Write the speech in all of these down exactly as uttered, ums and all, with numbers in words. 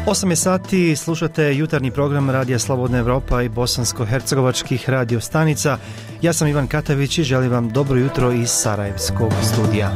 osam je sati, slušate jutarnji program Radija Slobodna Evropa i bosansko-hercegovačkih radio stanica. Ja sam Ivan Katavić i želim vam dobro jutro iz Sarajevskog studija.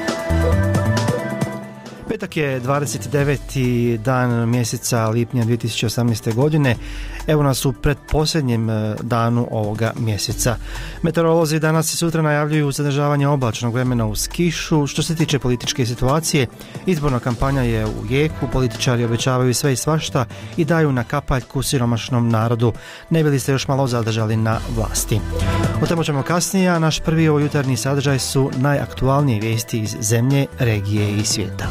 Petak je dvadeset deveti dan mjeseca lipnja dvije tisuće osamnaeste. godine. Evo nas u pretposljednjem danu ovoga mjeseca. Meteorolozi danas i sutra najavljuju zadržavanje oblačnog vremena uz kišu. Što se tiče političke situacije, izborna kampanja je u jeku, političari obećavaju sve i svašta i daju na kapaljku siromašnom narodu. Ne bili ste još malo zadržali na vlasti. O temu ćemo kasnije, a naš prvi ovo jutarnji sadržaj su najaktualnije vijesti iz zemlje, regije i svijeta.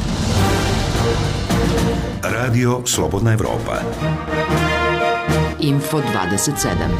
Radio Slobodna Evropa. Info dvadeset sedam.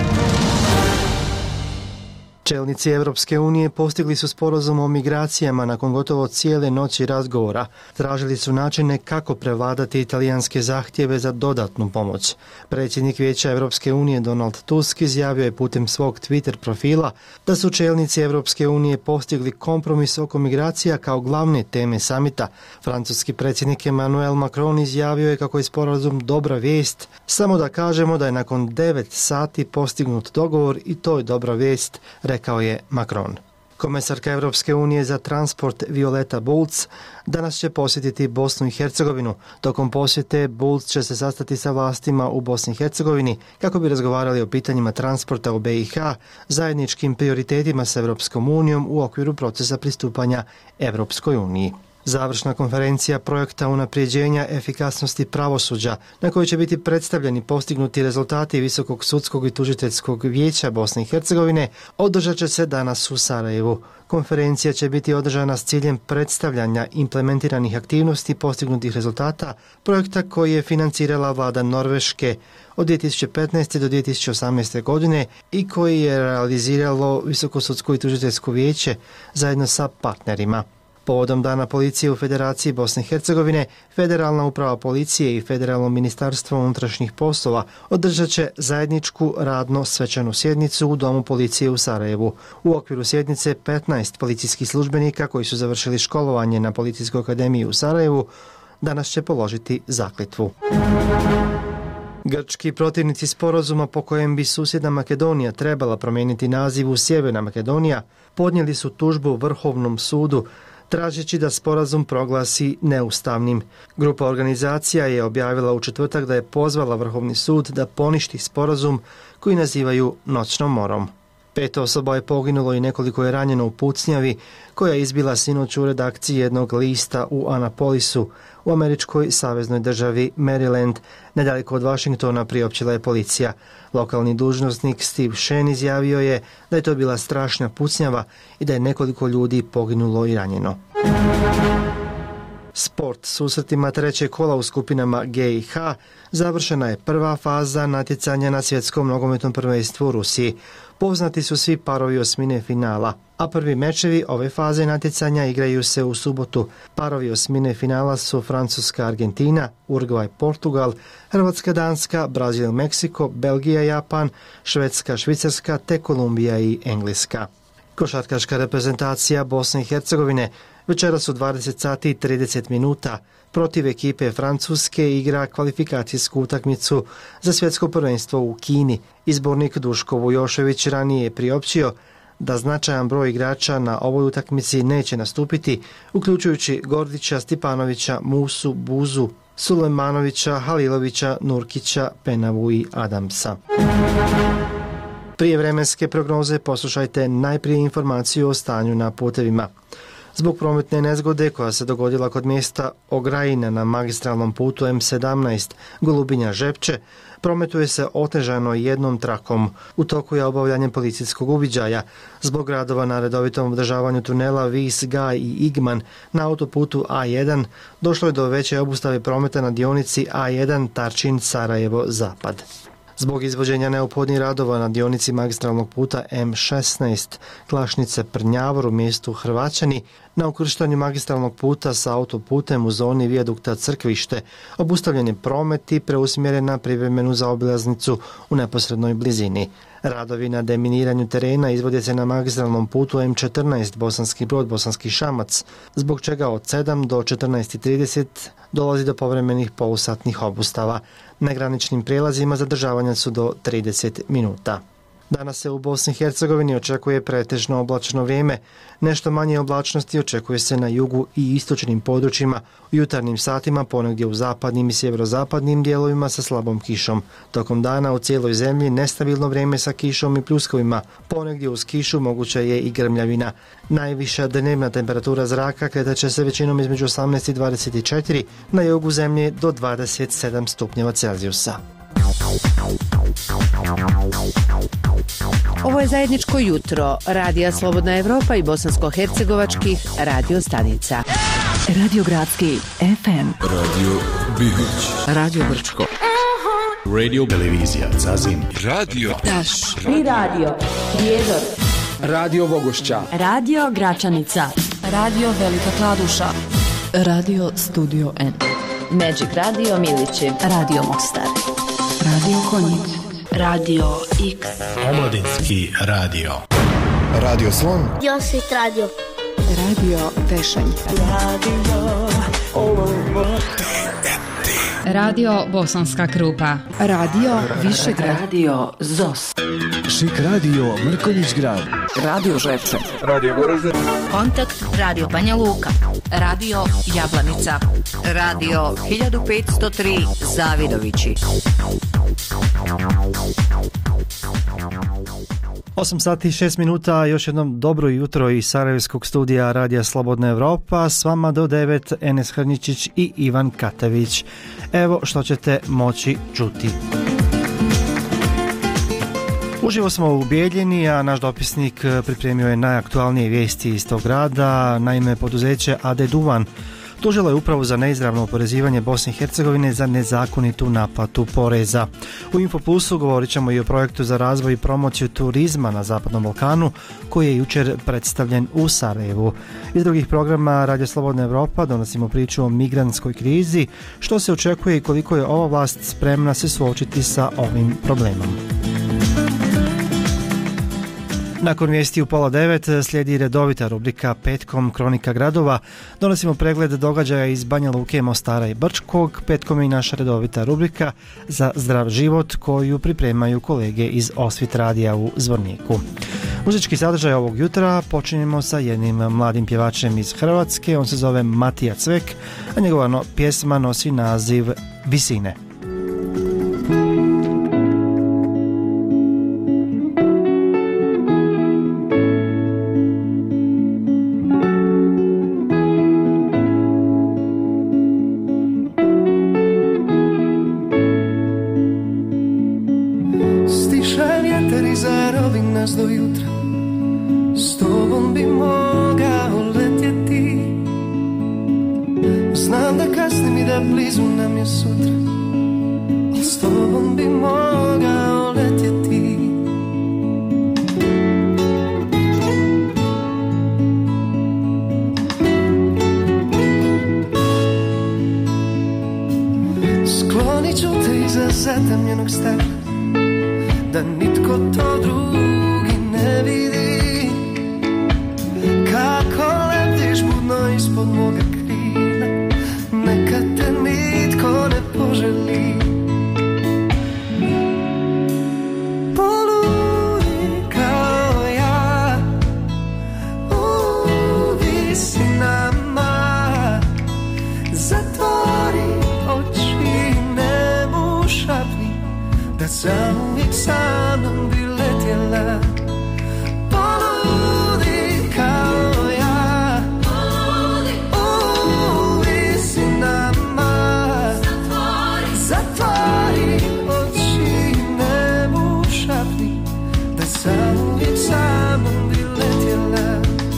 Čelnici Evropske unije postigli su sporazum o migracijama nakon gotovo cijele noći razgovora. Tražili su načine kako prevladati italijanske zahtjeve za dodatnu pomoć. Predsjednik Vijeća Evropske unije Donald Tusk izjavio je putem svog Twitter profila da su čelnici Evropske unije postigli kompromis oko migracija kao glavne teme samita. Francuski predsjednik Emmanuel Macron izjavio je kako je sporazum dobra vijest. Samo da kažemo da je nakon devet sati postignut dogovor i to je dobra vijest, rekao je Macron. Komesarka Evropske unije za transport Violeta Bulc danas će posjetiti Bosnu i Hercegovinu. Tokom posjete Bulc će se sastati sa vlastima u Bosni i Hercegovini kako bi razgovarali o pitanjima transporta u B i H, zajedničkim prioritetima s Evropskom unijom u okviru procesa pristupanja Evropskoj uniji. Završna konferencija projekta unapređenja efikasnosti pravosuđa, na kojoj će biti predstavljeni postignuti rezultati Visokog sudskog i tužiteljskog vijeća Bosne i Hercegovine, održat će se danas u Sarajevu. Konferencija će biti održana s ciljem predstavljanja implementiranih aktivnosti postignutih rezultata projekta koji je financirala vlada Norveške od dvije tisuće petnaeste. do dvije tisuće osamnaeste. godine i koji je realiziralo Visoko sudsko i tužiteljsko vijeće zajedno sa partnerima. Povodom Dana policije u Federaciji Bosne i Hercegovine, Federalna uprava policije i Federalno ministarstvo unutrašnjih poslova održat će zajedničku radno svečanu sjednicu u Domu policije u Sarajevu. U okviru sjednice petnaest policijskih službenika koji su završili školovanje na Policijskoj akademiji u Sarajevu danas će položiti zakletvu. Grčki protivnici sporazuma po kojem bi susjedna Makedonija trebala promijeniti naziv u Sjeverna Makedonija podnijeli su tužbu Vrhovnom sudu tražeći da sporazum proglasi neustavnim. Grupa organizacija je objavila u četvrtak da je pozvala Vrhovni sud da poništi sporazum koji nazivaju noćnom morom. Pet osoba je poginulo i nekoliko je ranjeno u pucnjavi koja je izbila sinoć u redakciji jednog lista u Anapolisu u američkoj saveznoj državi Maryland, nedaleko od Washingtona, priopćila je policija. Lokalni dužnosnik Steve Shen izjavio je da je to bila strašna pucnjava i da je nekoliko ljudi poginulo i ranjeno. Sport. Susretima trećeg kola u skupinama G i H završena je prva faza natjecanja na svjetskom nogometnom prvenstvu u Rusiji. Poznati su svi parovi osmine finala, a prvi mečevi ove faze natjecanja igraju se u subotu. Parovi osmine finala su Francuska Argentina, Urugvaj Portugal, Hrvatska Danska, Brazil Meksiko, Belgija Japan, Švedska Švicarska te Kolumbija i Engleska. Košarkaška reprezentacija Bosne i Hercegovine večeras u dvadeset sati i trideset minuta protiv ekipe Francuske igra kvalifikacijsku utakmicu za svjetsko prvenstvo u Kini. Izbornik Duško Vujošević ranije je priopćio da značajan broj igrača na ovoj utakmici neće nastupiti, uključujući Gordića, Stipanovića, Musu, Buzu, Sulejmanovića, Halilovića, Nurkića, Penavu i Adamsa. Prije vremenske prognoze poslušajte najprije informaciju o stanju na putevima. Zbog prometne nezgode koja se dogodila kod mjesta Ograjina na magistralnom putu M sedamnaest Golubinja-Žepče, prometuje se otežano jednom trakom. U toku je obavljanje policijskog uviđaja. Zbog radova na redovitom održavanju tunela Vis, Gaj i Igman na autoputu A jedan došlo je do veće obustave prometa na dionici A jedan Tarčin Sarajevo-Zapad. Zbog izvođenja neophodnih radova na dionici magistralnog puta M šesnaest Klašnice Prnjavor u mjestu Hrvaćani, na ukrštanju magistralnog puta sa autoputem u zoni vijadukta Crkvište obustavljen je promet i preusmjeren na privremenu zaobilaznicu u neposrednoj blizini. Radovi na deminiranju terena izvode se na magistralnom putu em četrnaest Bosanski Brod, Bosanski Šamac, zbog čega od sedam do četrnaest i trideset dolazi do povremenih polusatnih obustava. Na graničnim prijelazima zadržavanja su do trideset minuta. Danas se u Bosni i Hercegovini očekuje pretežno oblačno vrijeme. Nešto manje oblačnosti očekuje se na jugu i istočnim područjima, u jutarnjim satima ponegdje u zapadnim i sjeverozapadnim dijelovima sa slabom kišom. Tokom dana u cijeloj zemlji nestabilno vrijeme sa kišom i pljuskovima, ponegdje uz kišu moguća je i grmljavina. Najviša dnevna temperatura zraka kretat će se većinom između osamnaest i dvadeset četiri, na jugu zemlje do dvadeset sedam stupnjeva Celzijusa. Ovo je zajedničko jutro Radija Slobodna Evropa i bosansko-hercegovačkih radio stanica. Radio Gradski ef em, Radio Bihać, Radio Brčko, Radio Televizija Zazim, Radio Daš, Tri radio, Prijedor, Radio Bogošća, Radio Gračanica, Radio Velika Kladuša, Radio Studio N, Magic Radio Milići, Radio Mostar, Radio Konjic, Radio X, Omladinski radio, Radio Slon, Josit Radio, Radio Tešanj, Radio Radio Bosanska Krupa, Radio Višegrad, Radio Zos, Šik Radio Mrkonjić Grad, Radio Žepče, Radio Goražde, Kontakt Radio Banja Luka, Radio Jablanica, Radio hiljadu petsto tri Zavidovići. osam sati i šest minuta, još jednom dobro jutro iz Sarajevskog studija Radija Slobodna Evropa. S vama do devet Enes Hrničić i Ivan Katević. Evo što ćete moći čuti. Uživo smo u Bijeljini, a naš dopisnik pripremio je najaktualnije vijesti iz tog grada. Naime, poduzeće a de Duvan tužilo je upravu za neizravno oporezivanje Bosne i Hercegovine za nezakonitu naplatu poreza. U Infoplusu govorit ćemo i o projektu za razvoj i promociju turizma na Zapadnom Balkanu, koji je jučer predstavljen u Sarajevu. Iz drugih programa Radio Slobodna Evropa donosimo priču o migrantskoj krizi, što se očekuje i koliko je ova vlast spremna se suočiti sa ovim problemom. Nakon vijesti u pola devet slijedi redovita rubrika Petkom Kronika gradova. Donosimo pregled događaja iz Banja Luke, Mostara i Brčkog. Petkom je i naša redovita rubrika Za zdrav život koju pripremaju kolege iz Osvit radija u Zvorniku. Muzički sadržaj ovog jutra počinjemo sa jednim mladim pjevačem iz Hrvatske. On se zove Matija Cvek, a njegova no, pjesma nosi naziv Visine. Do jutra s tobom bi mogao letjeti. Znam da kasnim i da blizu nam je sutra, ali s tobom bi mogao letjeti. Sklonit ću te iza zatamljenog stakla, da nitko to drugi ne vidi. Kako letiš budno ispod moga krila, neka te nitko ne poželi. Poludi kao ja u visinama, zatvori oči, ne mu šapni da zauvijek sa mnom bi letjela. Poludi kao ja u visinama, zatvori oči, ne mu šapni da zauvijek sa mnom bi letjela.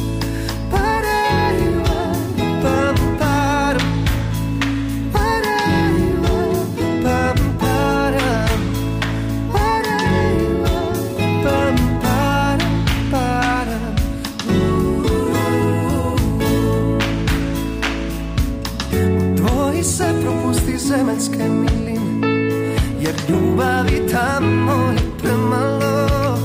Parajla, pam param, parajla, pam param, parajla, pam param, param. Tvoji se propusti zemaljske miline, jer ljubavi tamo je premalo.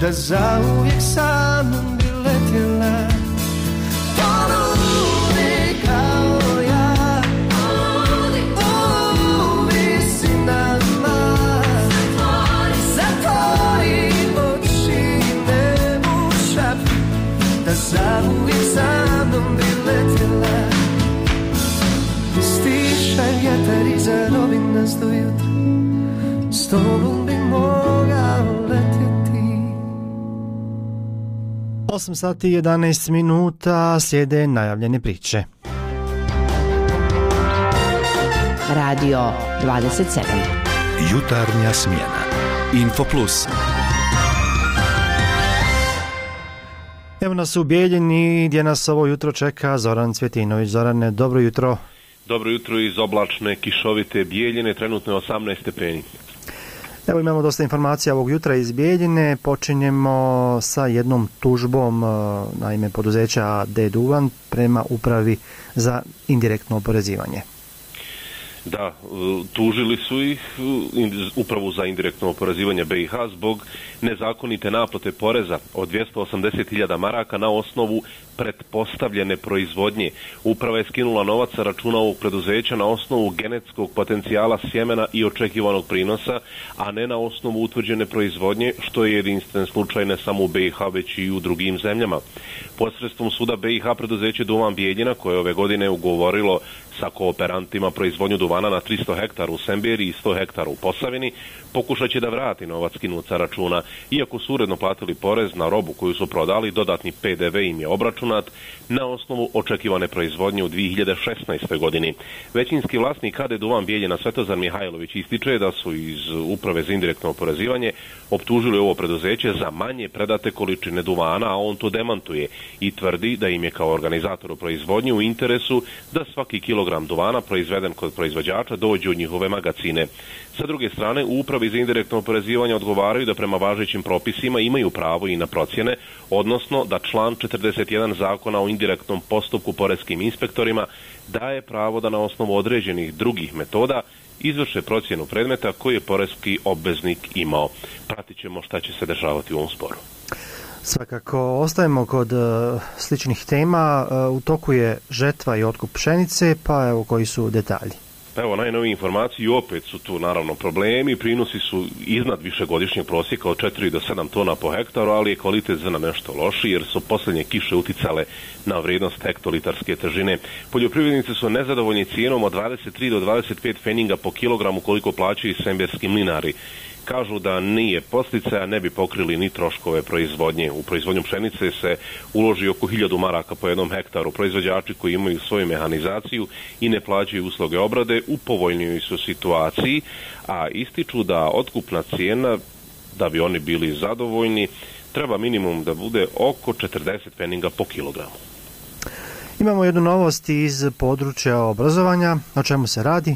da zauvijek sa mnom bi letjela. Poludi kao ja, uvisi nama, zatvori oči, ne bušav, da zauvijek sa mnom bi letjela. Stišaj vjetar i zarobi nas do jutra, s tobom bi mogao letjeti. osam sati i jedanaest minuta, slijede najavljene priče. Radio dvadeset sedam. Jutarnja smjena. Info Plus. Evo nas u Bijeljini gdje nas ovo jutro čeka Zoran Cvjetinović. Zorane, dobro jutro. Dobro jutro iz oblačne, kišovite Bijeljine, trenutno je osamnaest stepeni. Evo imamo dosta informacija ovog jutra iz Bijeljine. Počinjemo sa jednom tužbom, naime poduzeća A D Duvan prema upravi za indirektno oporezivanje. Da, tužili su ih upravu za indirektno oporezivanje B i H zbog nezakonite naplate poreza od dvjesto osamdeset hiljada maraka na osnovu pretpostavljene proizvodnje. Uprava je skinula novac sa računa ovog preduzeća na osnovu genetskog potencijala sjemena i očekivanog prinosa, a ne na osnovu utvrđene proizvodnje, što je jedinstven slučaj ne samo u B i H već i u drugim zemljama. Posredstvom suda B i H preduzeće Duvan Bijeljina, koje ove godine ugovorilo sa kooperantima proizvodnju duvana na tristo hektara u Semberi i sto hektara u Posavini, pokušat će da vrati novac skinut sa računa. Iako su uredno platili porez na robu koju su prodali, dodatni P D V im je obračunat na osnovu očekivane proizvodnje u dvije hiljade šesnaestoj godini. Većinski vlasnik A D Duvan Bijeljina Svetozar Mihajlović ističe da su iz uprave za indirektno oporezivanje optužili ovo preduzeće za manje predate količine duvana, a on to demantuje i tvrdi da im je kao organizatoru proizvodnje u interesu da svaki kilogram duvana proizveden kod proizvođača dođe u njihove magacine. Sa druge strane, u upravi za indirektno oporezivanje odgovaraju da prema važećim propisima imaju pravo i na procjene, odnosno da član četrdeset jedan Zakona o indirektnom postupku poreskim inspektorima daje pravo da na osnovu određenih drugih metoda izvrše procjenu predmeta koji je poreski obveznik imao. Pratit ćemo šta će se dešavati u ovom sporu. Svakako, ostajemo kod uh, sličnih tema. Uh, u toku je žetva i otkup pšenice, pa evo koji su detalji. Evo, najnovije informacije, opet su tu naravno problemi, prinosi su iznad višegodišnjeg prosjeka od četiri do sedam tona po hektaru, ali je kvalitet zrna nešto loši jer su posljednje kiše uticale na vrijednost hektolitarske težine. Poljoprivrednici su nezadovoljni cijenom od dvadeset tri do dvadeset pet feninga po kilogramu koliko plaćaju semberski mlinari. Kažu da nije posticaja, ne bi pokrili ni troškove proizvodnje. U proizvodnju pšenice se uloži oko hiljadu maraka po jednom hektaru. Proizvođači koji imaju svoju mehanizaciju i ne plaćaju usluge obrade u povoljnijoj su situaciji, a ističu da otkupna cijena, da bi oni bili zadovoljni, treba minimum da bude oko četrdeset peninga po kilogramu. Imamo jednu novost iz područja obrazovanja. O čemu se radi?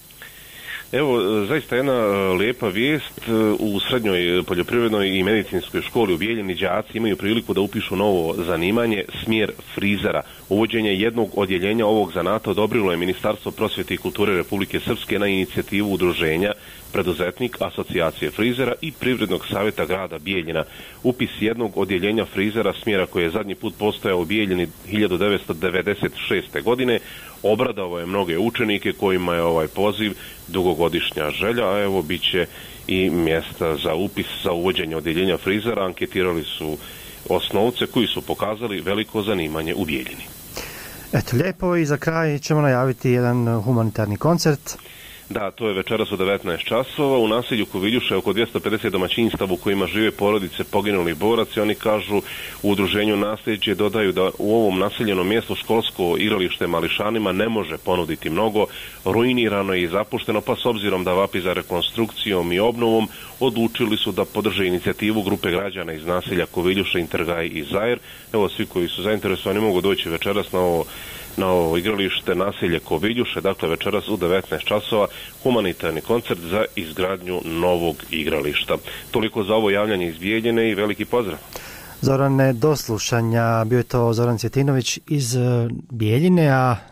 Evo, zaista jedna lijepa vijest. U srednjoj poljoprivrednoj i medicinskoj školi u Bijeljini đaci imaju priliku da upišu novo zanimanje, smjer frizera. Uvođenje jednog odjeljenja ovog zanata odobrilo je Ministarstvo prosvjete i kulture Republike Srpske na inicijativu udruženja Preduzetnik, Asocijacije frizera i Privrednog savjeta grada Bijeljina. Upis jednog odjeljenja frizera, smjera koji je zadnji put postojao u Bijeljini hiljadu devetsto devedeset šeste. godine, obradovao je mnoge učenike kojima je ovaj poziv dugogodišnja želja, a evo bit će i mjesta za upis za uvođenje odjeljenja frizera. Anketirali su osnovce koji su pokazali veliko zanimanje u Bijeljini. Eto, lijepo, i za kraj ćemo najaviti jedan humanitarni koncert. Da, to je večeras u devetnaest časova. U naselju Koviljuša je oko dvjesto pedeset domaćinstava u kojima žive porodice poginulih boraca. Oni kažu u udruženju Nasljeđe, dodaju da u ovom naseljenom mjestu školsko igralište mališanima ne može ponuditi mnogo. Ruinirano je i zapušteno, pa s obzirom da vapi za rekonstrukcijom i obnovom, odlučili su da podrže inicijativu grupe građana iz naselja Koviljuša, Intergaj i Zajer. Evo, svi koji su zainteresovani mogu doći večeras na ovo na ovo igralište naselje Koviljuše, dakle večeras u devetnaest časova, humanitarni koncert za izgradnju novog igrališta. Toliko za ovo javljanje iz Bijeljine i veliki pozdrav. Zorane, do slušanja. Bio je to Zoran Cvjetinović iz Bijeljine, a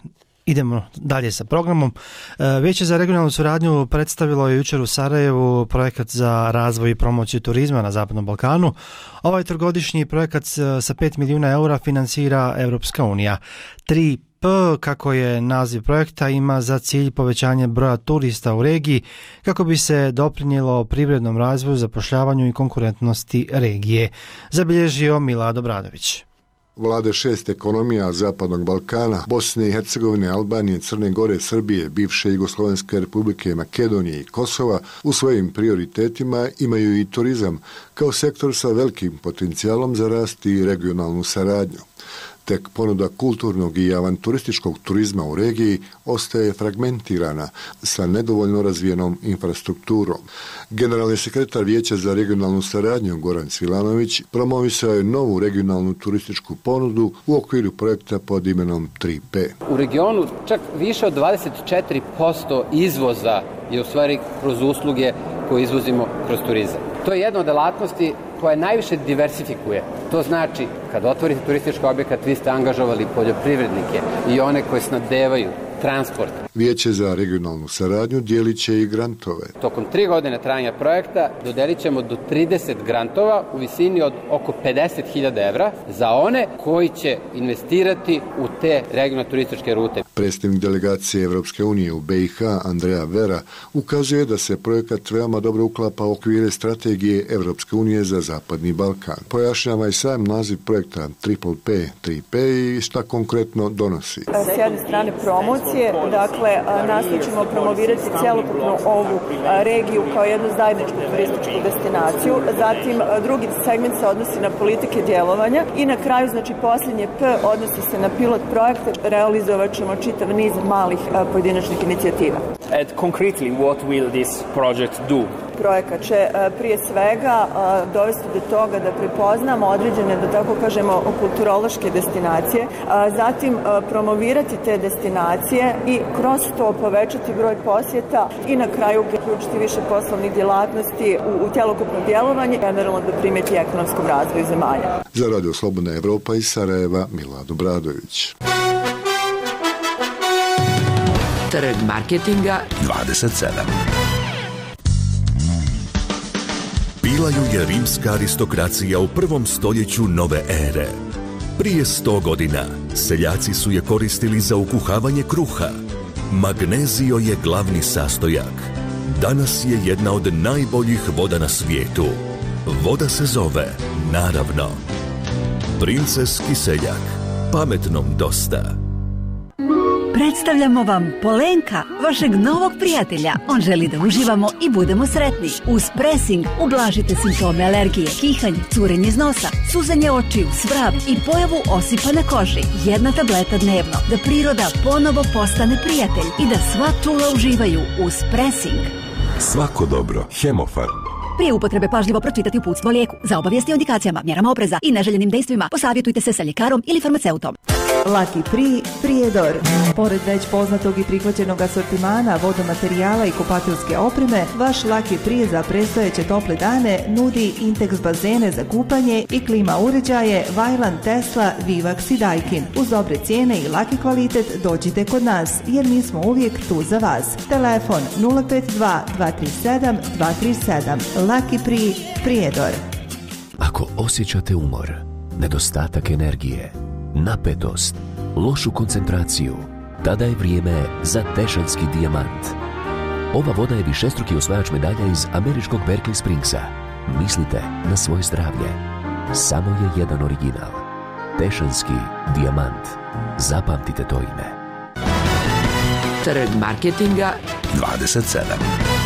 Idemo dalje sa programom. Vijeće za regionalnu suradnju predstavilo je jučer u Sarajevu projekat za razvoj i promociju turizma na Zapadnom Balkanu. Ovaj trogodišnji projekat sa pet milijuna eura financira Europska unija. tri P, kako je naziv projekta, ima za cilj povećanje broja turista u regiji kako bi se doprinijelo privrednom razvoju, zapošljavanju i konkurentnosti regije, zabilježio Milado Bradović. Vlade šest ekonomija Zapadnog Balkana, Bosne i Hercegovine, Albanije, Crne Gore, Srbije, bivše Jugoslovenske republike, Makedonije i Kosova u svojim prioritetima imaju i turizam kao sektor sa velikim potencijalom za rast i regionalnu saradnju. Tek ponuda kulturnog i avanturističkog turizma u regiji ostaje fragmentirana sa nedovoljno razvijenom infrastrukturom. Generalni sekretar Vijeća za regionalnu saradnju Goran Svilanović promovisao je novu regionalnu turističku ponudu u okviru projekta pod imenom tri P. U regionu čak više od dvadeset četiri posto izvoza je u stvari kroz usluge koje izvozimo kroz turizam. To je jedna od delatnosti koja najviše diversifikuje. To znači, kad otvorite turistički objekat, vi ste angažovali poljoprivrednike i one koje snabdevaju transport. Vijeće za regionalnu saradnju dijelit će i grantove. Tokom tri godine trajanja projekta dodelit ćemo do trideset grantova u visini od oko pedeset hiljada evra za one koji će investirati u te regionalne turističke rute. Predstavnik delegacije Evropske unije u B i H Andrea Vera ukazuje da se projekat veoma dobro uklapa u okvire strategije Evropske unije za Zapadni Balkan. Pojašnjava i sam naziv projekta Triple P, tri P i šta konkretno donosi. S jedne strane promocije, dakle nastojat ćemo promovirati cjelokupnu ovu regiju kao jednu zajedničku turističku destinaciju. Zatim drugi segment se odnosi na politike djelovanja i na kraju, znači posljednje P odnosi se na pilot projekte. Realizovat ćemo čitav niz malih pojedinačnih inicijativa. And concretely, what will this project do? Projekat će prije svega dovesti do toga da prepoznamo određene, da tako kažemo, kulturološke destinacije, zatim promovirati te destinacije i kroz to povećati broj posjeta i na kraju uključiti više poslovnih djelatnosti u, u cjelokupno djelovanje, generalno doprinijeti ekonomskom razvoju zemalja. Za Radio Slobodna Evropa iz Sarajeva, Milado Bradović. Trg marketinga dvadeset sedam. Bila ju je rimska aristokracija u prvom stoljeću nove ere. Prije sto godina seljaci su je koristili za ukuhavanje kruha. Magnezio je glavni sastojak. Danas je jedna od najboljih voda na svijetu. Voda se zove, naravno, Princeski seljak. Pametnom dosta. Predstavljamo vam Polenka, vašeg novog prijatelja. On želi da uživamo i budemo sretni. Uz presing ublažite simptome alergije, kihanje, curenje iz nosa, suzanje očiju, svrab i pojavu osipa na koži. Jedna tableta dnevno, da priroda ponovo postane prijatelj i da sva čula uživaju uz presing. Svako dobro, Hemofarm. Prije upotrebe pažljivo pročitati uputstvo o lijeku. Za obavijesti o indikacijama, mjerama opreza i neželjenim dejstvima posavjetujte se sa ljekarom ili farmaceutom. Lucky Pri, Prijedor. Pored već poznatog i prihvaćenog asortimana vodomaterijala i kupateljske opreme, vaš Lucky Pri za predstojeće tople dane nudi Intex bazene za kupanje i klima uređaje Vajlan, Tesla, Vivax i Daikin. Uz dobre cijene i laki kvalitet dođite kod nas, jer mi smo uvijek tu za vas. Telefon nula pet dva dva tri sedam dva tri sedam. Lucky Pri, Prijedor. Ako osjećate umor, nedostatak energije, napetost, lošu koncentraciju, tada je vrijeme za Tešanski dijamant. Ova voda je višestruki osvajač medalja iz američkog Berkeley Springsa. Mislite na svoje zdravlje. Samo je jedan original. Tešanski dijamant. Zapamtite to ime. Trg marketinga dvadeset sedam.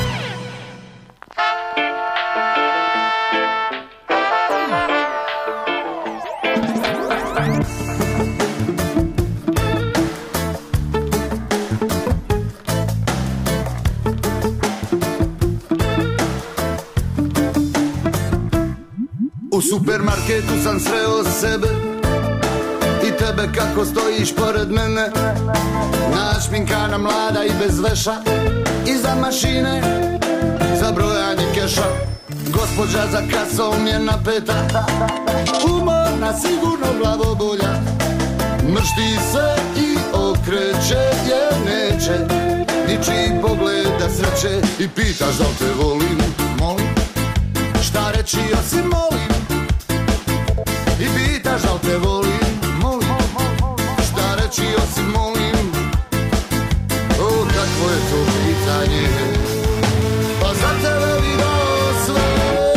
U supermarketu sam sreo sebe i tebe kako stojiš pored mene. Našminkana, mlada i bez veša, iza mašine za brojanje keša. Gospođa za kasom je napeta, umorna, sigurno glavobolja. Mršti se i okreće kreće jer neće ničiji pogled da sreće. I pitaš da li te volim, molim, šta reći osim molim. I pitaš da li te volim, molim, šta reći osim molim. O, kakvo je to pitanje, pa za tebe bi dao sve.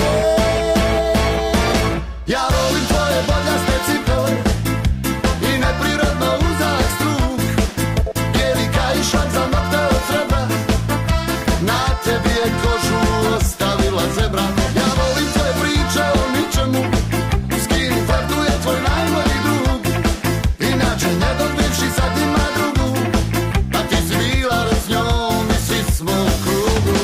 Ja volim tvoje boljaste cipele i neprirodno uzak struk, bijeli kaišak za nokte od srebra, na tebi je kožu ostavila zebra. Ja volim tvoje priče o ničemu, s kim flirtuje tvoj najbolji drug, inače njegov bivši sad ima drugu, a ti si bila s njom i svi smo u krugu.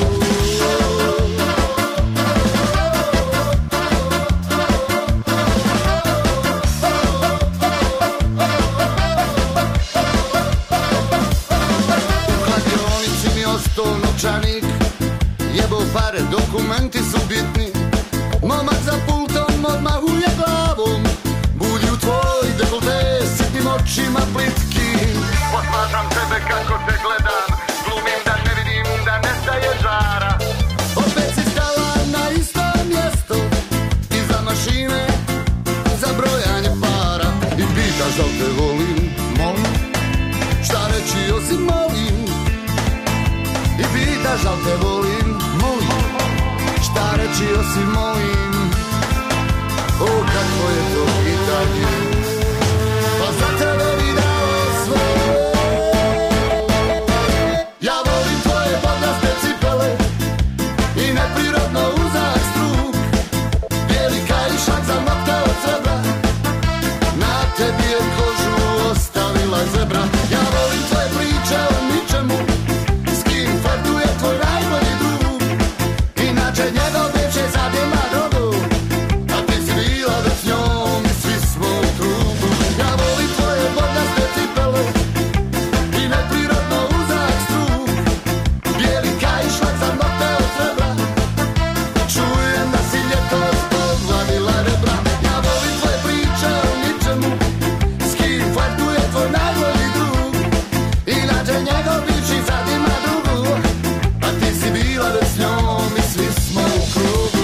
Novčanik, jebo pare, dokumenti su bitni. Momak za pultom odmah uje glavom, bulju tvoj dekolte sitnim očima plitkim. Posmatram tebe kako te gledam, glumim da ne vidim da nestaje žara. Opet si stala na isto mjesto, iza mašine za brojanje para. I pitaš da li te volim, molim, šta reći osim molim. I pitaš da li te volim, molim, šta reći osim molim. O, kako je to pitanje, pa za tebe bi dao sve. Ja volim tvoje boljaste cipele i neprirodno uzak struk, bijeli kaišak za nokte od srebra, na tebi je kožu ostavila zebra. Ja volim tvoje priče o ničemu, flirtuje tvoj najbolji drug, inače njegov bivši sad ima drugu, a ti si bila već s njom i svi smo u krugu. Ja volim tvoje boljaste cipele i neprirodno uzak struk, bijeli kaišak za nokte od srebra, čujem da si ljetos povadila rebra. Ja volim tvoje priče o ničemu, s kim flirtuje tvoj najbolji drug, inače njegov bivši sad ima drugu, a ti si bila već s njom i svi smo u krugu.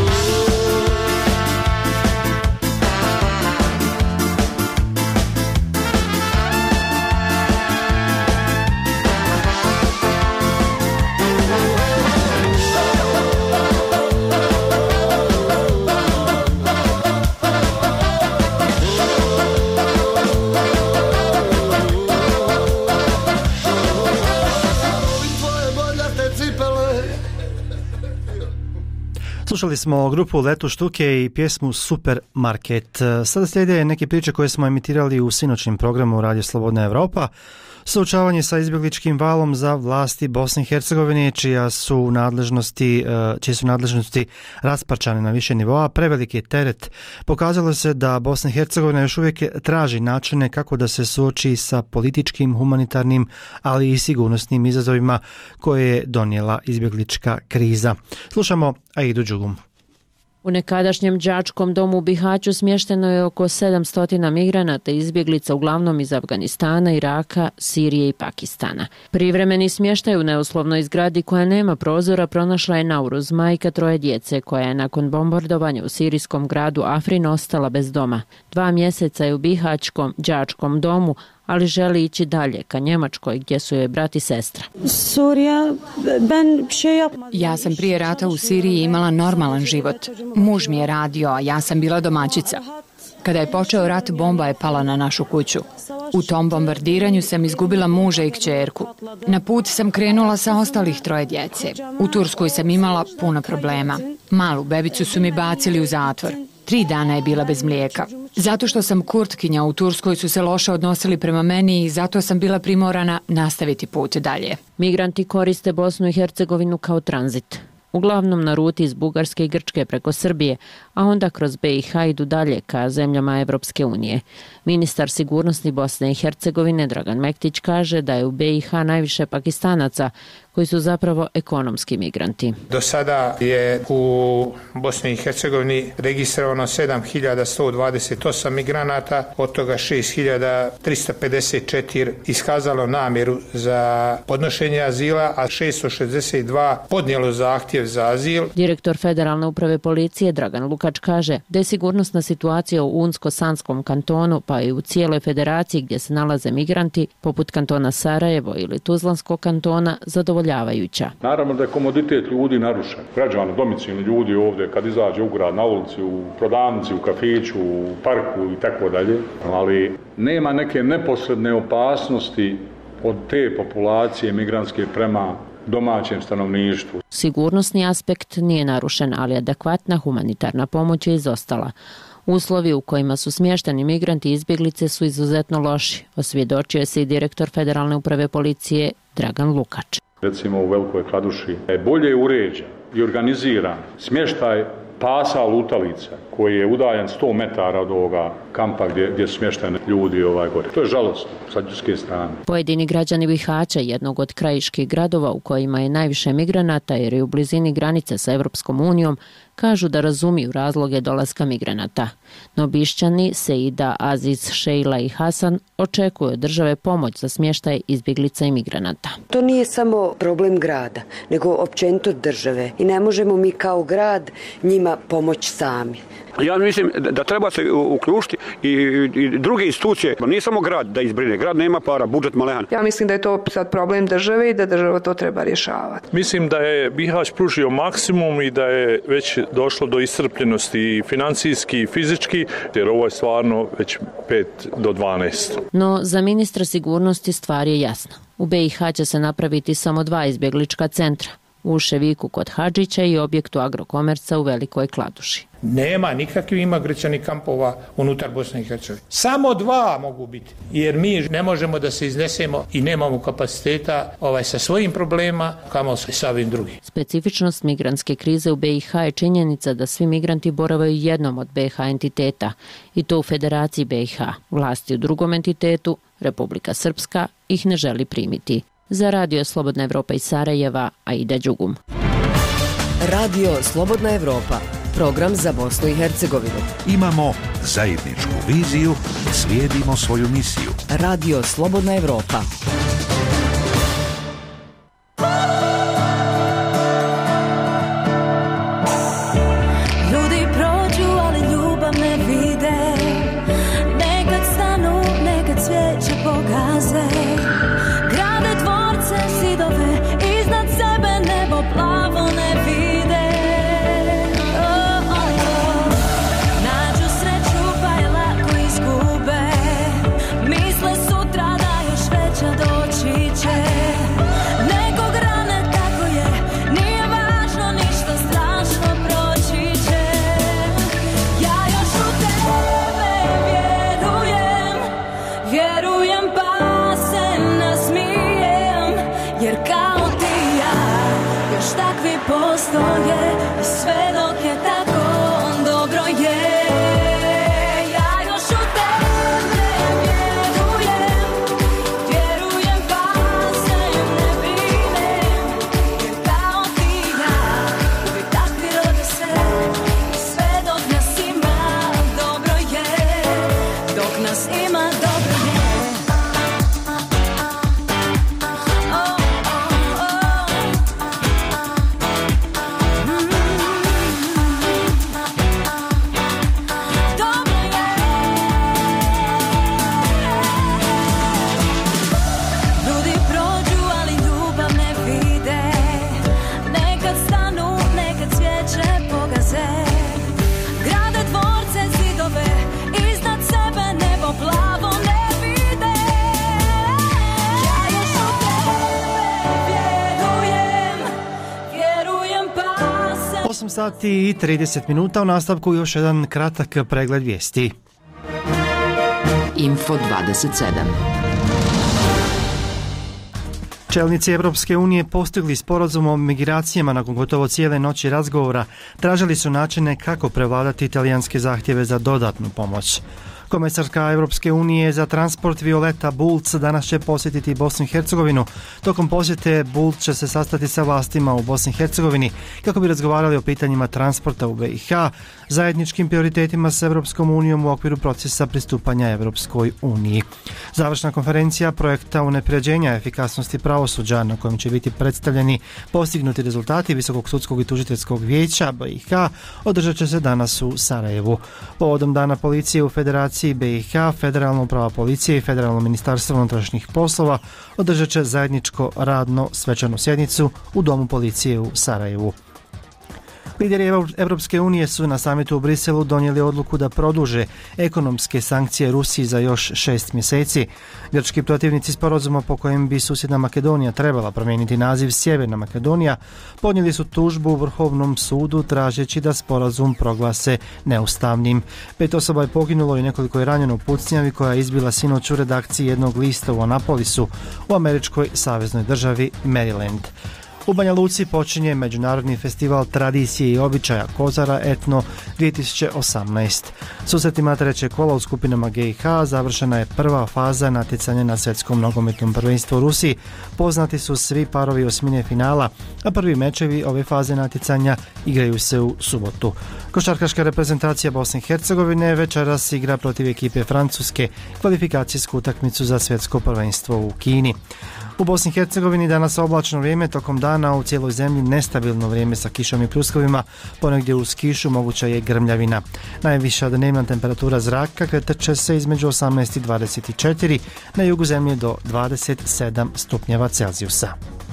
Slušali smo grupu Letu Štuke i pjesmu Supermarket. Sada slijede neke priče koje smo emitirali u sinoćnim programu Radio Slobodna Evropa. Suočavanje sa izbjegličkim valom za vlasti Bosne i Hercegovine, čija su nadležnosti, čije su nadležnosti rasparčane na više nivoa, preveliki teret. Pokazalo se da Bosna i Hercegovina još uvijek traži načine kako da se suoči sa političkim, humanitarnim, ali i sigurnosnim izazovima koje je donijela izbjeglička kriza. Slušamo Aidu Đugum. U nekadašnjem đačkom domu u Bihaću smješteno je oko sedamsto migranata i izbjeglica, uglavnom iz Afganistana, Iraka, Sirije i Pakistana. Privremeni smještaj u neuslovnoj zgradi koja nema prozora pronašla je Nauruz, majka troje djece, koja je nakon bombardovanja u sirijskom gradu Afrin ostala bez doma. Dva mjeseca je u Bihaćkom đačkom domu, ali želi ići dalje, ka Njemačkoj, gdje su joj brat i sestra. Ja sam prije rata u Siriji imala normalan život. Muž mi je radio, a ja sam bila domaćica. Kada je počeo rat, bomba je pala na našu kuću. U tom bombardiranju sam izgubila muža i kćerku. Na put sam krenula sa ostalih troje djece. U Turskoj sam imala puno problema. Malu bebicu su mi bacili u zatvor. Tri dana je bila bez mlijeka. Zato što sam Kurtkinja, u Turskoj su se loše odnosili prema meni i zato sam bila primorana nastaviti put dalje. Migranti koriste Bosnu i Hercegovinu kao tranzit. Uglavnom na ruti iz Bugarske i Grčke preko Srbije, a onda kroz B i H idu dalje ka zemljama Evropske unije. Ministar sigurnosti Bosne i Hercegovine Dragan Mektić kaže da je u B i H najviše Pakistanaca koji su zapravo ekonomski migranti. Do sada je u Bosni i Hercegovini registrovano sedam hiljada sto dvadeset osam migranata, od toga šest hiljada tristo pedeset četiri iskazalo namjeru za podnošenje azila, a šesto šezdeset dva podnijelo zahtjev za azil. Direktor Federalne uprave policije Dragan Lukač kaže da je sigurnosna situacija u Unsko-Sanskom kantonu, pa i u cijeloj federaciji gdje se nalaze migranti, poput kantona Sarajevo ili Tuzlanskog kantona, zadovoljavajuća. Naravno da je komoditet ljudi narušen. Građani, domicilni ljudi ovdje kad izađe u grad, na ulici, u prodavnici, u kafiću, u parku i tako dalje, ali nema neke neposredne opasnosti od te populacije migrantske prema domaćem stanovništvu. Sigurnosni aspekt nije narušen, ali adekvatna humanitarna pomoć je izostala. Uslovi u kojima su smješteni migranti i izbjeglice su izuzetno loši, osvjedočio se i direktor Federalne uprave policije Dragan Lukač. Recimo u Velikoj Kladuši je bolje uređen i organiziran smještaj pasa lutalica koji je udaljen sto metara od ovoga kampa gdje, gdje su smješteni ljudi ovaj gore. To je žalostno sa ljudske strane. Pojedini građani Bihaća, jednog od krajiških gradova u kojima je najviše migranata jer je u blizini granice sa Europskom unijom, kažu da razumiju razloge dolaska migranata. No Bišćani, Seida, Aziz, Šejla i Hasan očekuju od države pomoć za smještaj izbjeglica i migranata. To nije samo problem grada, nego općenito države i ne možemo mi kao grad njima pomoći sami. Ja mislim da treba se uključiti i, i druge institucije. Nije samo grad da izbrine. Grad nema para, budžet malehan. Ja mislim da je to sad problem države i da država to treba rješavati. Mislim da je Bihać pružio maksimum i da je već došlo do iscrpljenosti i financijski i fizički, jer ovo je stvarno već pet do dvanaest. No za ministra sigurnosti stvar je jasna. U B i H će se napraviti samo dva izbjeglička centra. U Ševiku kod Hadžića i objektu Agrokomerca u Velikoj Kladuši. Nema nikakvih imigracionih kampova unutar Bosne i Hercegovine. Samo dva mogu biti, jer mi ne možemo da se iznesemo i nemamo kapaciteta ovaj, sa svojim problema, kamo sa ovim drugim. Specifičnost migrantske krize u B i H je činjenica da svi migranti boravaju jednom od B i H entiteta, i to u Federaciji B i H. Vlasti u drugom entitetu, Republika Srpska, ih ne želi primiti. Za Radio Slobodna Evropa iz Sarajeva, Aida Đugum. Radio Slobodna Evropa, program za Bosnu i Hercegovinu. Imamo zajedničku viziju, slijedimo svoju misiju. Radio Slobodna Evropa. Ljudi prođu, ali ljubav ne vide. Nekad stanu, nekad cvijeće pogaze. Iznad sebe nebo plavo ne vide. Oh, oh, oh. Nađu sreću pa je lako izgube. Misle sutra da još veća doći će. Nekog rane tako je, nije važno ništa strašno proći će. Ja još u tebe vjerujem, vjerujem pa se nasmijem, jer kao takvi postoje i sve dok je tako dobro je. Ja još u tebe vjerujem, vjerujem pa se ne brinem, jer kao ti ja uvijek takvi rode se i sve dok nas ima dobro je, dok nas ima dobro je. osam sati i trideset minuta, u nastavku još jedan kratak pregled vijesti. Info dvadeset sedam. Čelnici Evropske unije postigli sporazum o migracijama nakon gotovo cijele noći razgovora. Tražili su načine kako prevladati italijanske zahtjeve za dodatnu pomoć. Komesarka Europske unije za transport Violeta Bulc danas će posjetiti Bosnu i Hercegovinu. Tokom posjete Bulc će se sastati sa vlastima u Bosni i Hercegovini kako bi razgovarali o pitanjima transporta u B i H, zajedničkim prioritetima s Europskom unijom u okviru procesa pristupanja Europskoj uniji. Završna konferencija projekta unapređenja efikasnosti pravosuđa na kojem će biti predstavljeni postignuti rezultati Visokog sudskog i tužiteljskog vijeća B i H održat će se danas u Sarajevu. Povodom Dana policije u Federaciji B i H, Federalna uprava policije i Federalno ministarstvo unutrašnjih poslova održat će zajedničko radno svečanu sjednicu u Domu policije u Sarajevu. Lideri Europske unije su na samitu u Briselu donijeli odluku da produže ekonomske sankcije Rusiji za još šest mjeseci. Grčki protivnici sporazuma po kojem bi susjedna Makedonija trebala promijeniti naziv Sjeverna Makedonija podnijeli su tužbu u Vrhovnom sudu tražeći da sporazum proglase neustavnim. Pet osoba je poginulo i nekoliko je ranjeno u pucnjavi koja je izbila sinoć u redakciji jednog lista u Anapolisu u američkoj saveznoj državi Maryland. U Banja Luci počinje Međunarodni festival tradicije i običaja Kozara Etno dvije tisuće osamnaest. Susretima trećeg kola u skupinama G i H završena je prva faza natjecanja na svjetskom nogometnom prvenstvu u Rusiji. Poznati su svi parovi osmine finala, a prvi mečevi ove faze natjecanja igraju se u subotu. Košarkaška reprezentacija Bosne i Hercegovine večeras igra protiv ekipe Francuske kvalifikacijsku utakmicu za svjetsko prvenstvo u Kini. U Bosni i Hercegovini danas oblačno vrijeme, tokom dana u cijeloj zemlji nestabilno vrijeme sa kišom i pljuskovima, ponegdje uz kišu moguća je grmljavina. Najviša dnevna temperatura zraka kretat će se između osamnaest i dvadeset četiri, na jugu zemlje do dvadeset sedam stupnjeva Celzijusa.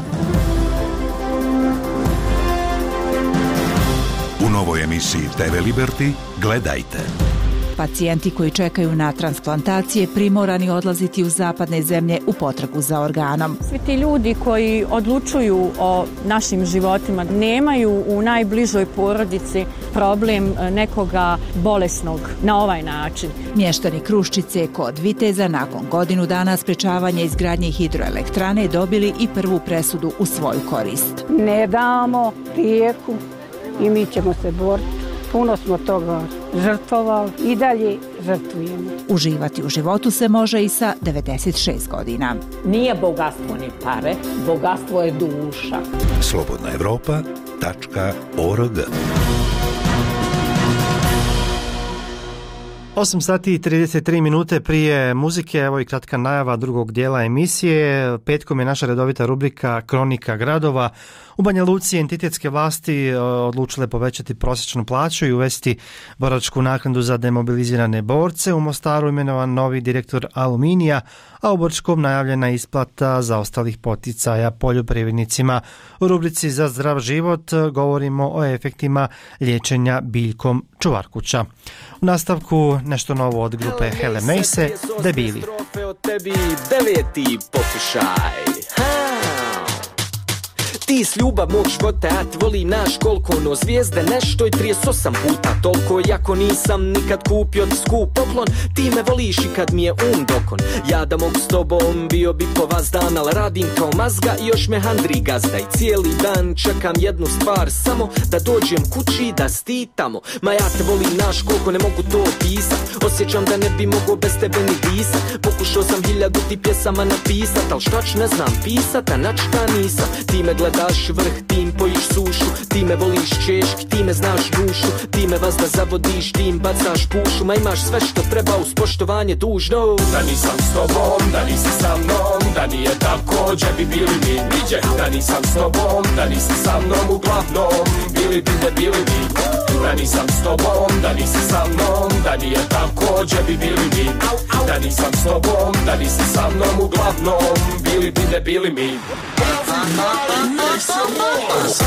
U novoj emisiji T V Liberty gledajte. Pacijenti koji čekaju na transplantacije primorani odlaziti u zapadne zemlje u potragu za organom. Svi ti ljudi koji odlučuju o našim životima nemaju u najbližoj porodici problem nekoga bolesnog na ovaj način. Mještani Kruščice kod Viteza nakon godinu dana sprečavanja izgradnje hidroelektrane dobili i prvu presudu u svoju korist. Ne damo rijeku i mi ćemo se boriti. Puno smo toga žrtvovali i dalje žrtvujemo. Uživati u životu se može i sa devedeset šest godina. Nije bogatstvo ni pare, bogatstvo je duša. slobodna evropa tačka org. osam sati i trideset tri minute prije muzike, evo i kratka najava drugog dijela emisije. Petkom je naša redovita rubrika Kronika gradova. U Banja Luci entitetske vlasti odlučile povećati prosječnu plaću i uvesti boračku naknadu za demobilizirane borce. U Mostaru imenovan novi direktor Aluminija, a u Brčkom najavljena isplata za ostalih poticaja poljoprivrednicima. U rubrici Za zdrav život govorimo o efektima liječenja biljkom čuvarkuća. U nastavku nešto novo od grupe Hele Mejse, Debili. Deveti pokušaj. Ti s ljubav mog života, ja ti volim, naš koliko ono zvijezde, nešto i trideset osam puta toliko, jako nisam nikad kupio ti skup poklon, ti me voliš i kad mi je um dokon, ja da mogu s tobom, bio bi po vas dan, ali radim kao mazga i još me handri gazda i cijeli dan čekam jednu stvar, samo da dođem kući da stitamo, ma ja te volim, naš koliko ne mogu to opisat, osjećam da ne bi mogao bez tebe ni disat, pokušao sam hiljadu ti pjesama napisat, al šta ću ne znam pisat, a načka nisam, ti me gledaš vrh, ti im pojiš sušu, ti me voliš češki, ti me znaš dušu, ti me vazda zavodiš, ti im bacaš pušu, ma imaš sve što treba uz poštovanje dužno. Da nisam s tobom, da nisi sa mnom, da nije tako, dže bi bili mi niđe, da nisam s tobom, da nisi sa mnom, uglavnom bili bi ne bili mi. Da nisam s tobom, da nisi sa mnom, da nije tako, dže bi bili mi. Da nisam s tobom, da nisi sa mnom, uglavnom bili bi ne bili mi. Make some noise.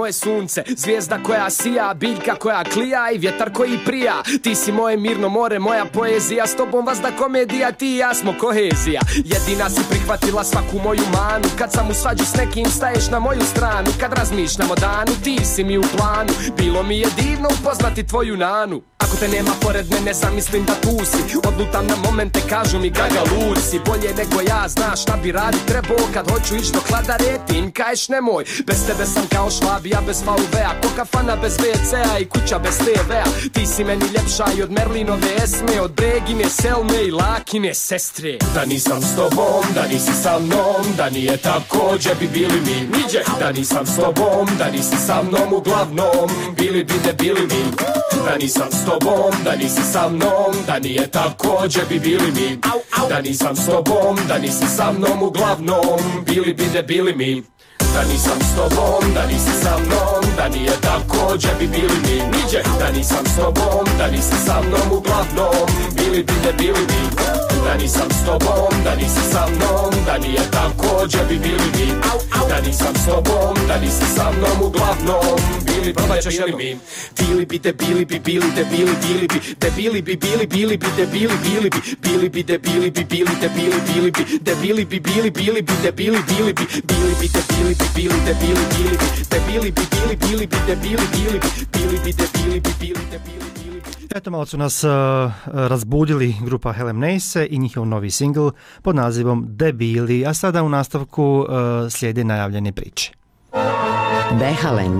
moje sunce, zvijezda koja sija, biljka koja klija i vjetar koji prija. Ti si moje mirno more, moja poezija, s tobom vazda komedija, ti i ja smo kohezija. Jedina si prihvatila svaku moju manu, kad sam u svađu s nekim staješ na moju stranu. Kad razmišljam o danu, ti si mi u planu, bilo mi je divno upoznati tvoju nanu. Ako te nema pored mene, zamislim da tu si, odlutam na momente, kažu mi gaga lud si. Bolje nego ja, znaš šta bi radit trebao, kad hoću ić do kladare, ti im kažeš nemoj. Bez tebe sam kao švabija bez V U V-a, ko kafana bez ve ce-a i kuća bez te ve-a. Ti si meni ljepša i od Merlinove Esme, od Bregine, Selme i Lakine sestre. Da nisam s tobom, da nisi sa mnom, da nije tako, gdje bi bili mi? Niđe. Da nisam s tobom, da nisi sa mnom, uglavnom bili bi ne bili mi. Da nisam s tobom, da nisi sa mnom, da nije tako, gdje bi bili mi? Da nisam s tobom, da nisi sa mnom, uglavnom bili bi ne bili mi. Da nisam s tobom, da nisi sa mnom, da nije tako, gdje bi bili mi? Niđe. Da nisam s tobom, da nisi sa mnom, uglavnom bili bi ne bili mi. Da nisam s tobom, da nisi sa mnom, da nije tako, gdje bi bili mi? Da nisam s tobom, da nisi sa mnom, uglavnom bili bi ne bili mi. Bili bi debili bi bili debili bili bi debili bi bili bili bi debili bili bi bili bi debili bi bili debili bili bi debili bi bili bili bi debili bili bi bili bi debili bi bili debili bili bi debili bi bili bili bi debili bili bi bili bi debili bi bili debili bili. Eto, malo su nas uh, razbudili grupa Helen Nace i njihov novi singl pod nazivom Debili, a sada u nastavku uh, slijede najavljene priče. Behaland.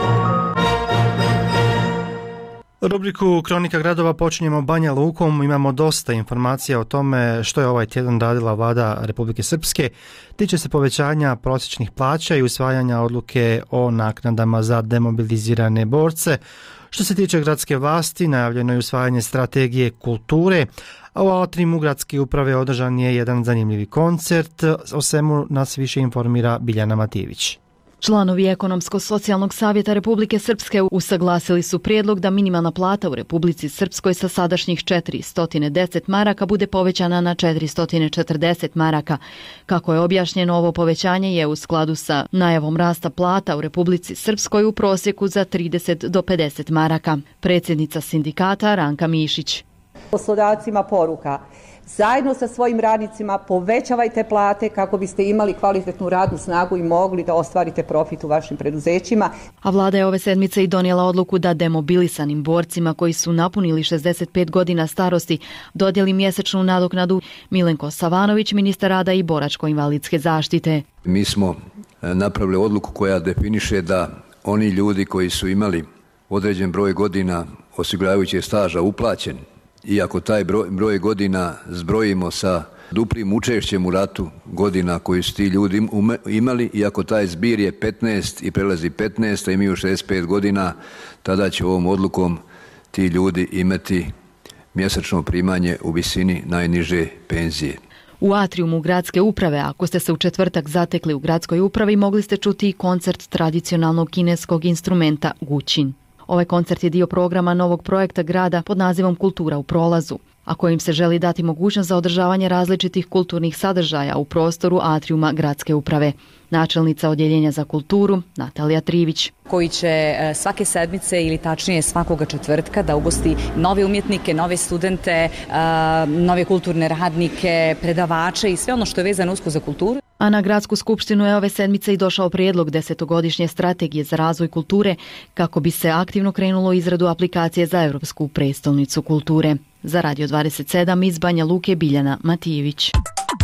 Rubriku Kronika gradova počinjemo Banja Lukom. Imamo dosta informacija o tome što je ovaj tjedan radila vlada Republike Srpske. Tiče se povećanja prosječnih plaća i usvajanja odluke o naknadama za demobilizirane borce. Što se tiče gradske vlasti, najavljeno je usvajanje strategije kulture, a u atriumu gradske uprave održan je jedan zanimljivi koncert. O svemu nas više informira Biljana Matijević. Članovi Ekonomsko-socijalnog savjeta Republike Srpske usaglasili su prijedlog da minimalna plata u Republici Srpskoj sa sadašnjih četiristo deset maraka bude povećana na četiristo četrdeset maraka. Kako je objašnjeno, ovo povećanje je u skladu sa najavom rasta plata u Republici Srpskoj u prosjeku za trideset do pedeset maraka. Predsjednica sindikata Ranka Mišić. Poslodavcima poruka: zajedno sa svojim radnicima povećavajte plate kako biste imali kvalitetnu radnu snagu i mogli da ostvarite profit u vašim preduzećima. A vlada je ove sedmice i donijela odluku da demobilisanim borcima koji su napunili šezdeset pet godina starosti dodijeli mjesečnu nadoknadu. Milenko Savanović, ministar rada i boračko-invalidske zaštite. Mi smo napravili odluku koja definiše da oni ljudi koji su imali određen broj godina osiguravajućeg staža uplaćen, iako taj broj, broj godina zbrojimo sa duplim učešćem u ratu godina koji su ti ljudi imali, iako taj zbir je petnaest i prelazi petnaest, a imaju šezdeset pet godina, tada će ovom odlukom ti ljudi imati mjesečno primanje u visini najniže penzije. U atriumu gradske uprave, ako ste se u četvrtak zatekli u gradskoj upravi, mogli ste čuti i koncert tradicionalnog kineskog instrumenta gućin. Ovaj koncert je dio programa novog projekta grada pod nazivom Kultura u prolazu, a kojim se želi dati mogućnost za održavanje različitih kulturnih sadržaja u prostoru atriuma gradske uprave. Načelnica odjeljenja za kulturu Natalija Trivić. Koji će svake sedmice ili tačnije svakoga četvrtka da ugosti nove umjetnike, nove studente, nove kulturne radnike, predavače i sve ono što je vezano usko za kulturu. A na gradsku skupštinu je ove sedmice i došao prijedlog desetogodišnje strategije za razvoj kulture kako bi se aktivno krenulo u izradu aplikacije za Europsku prestolnicu kulture. Za Radio dvadeset sedam iz Banja Luke, Biljana Matijević.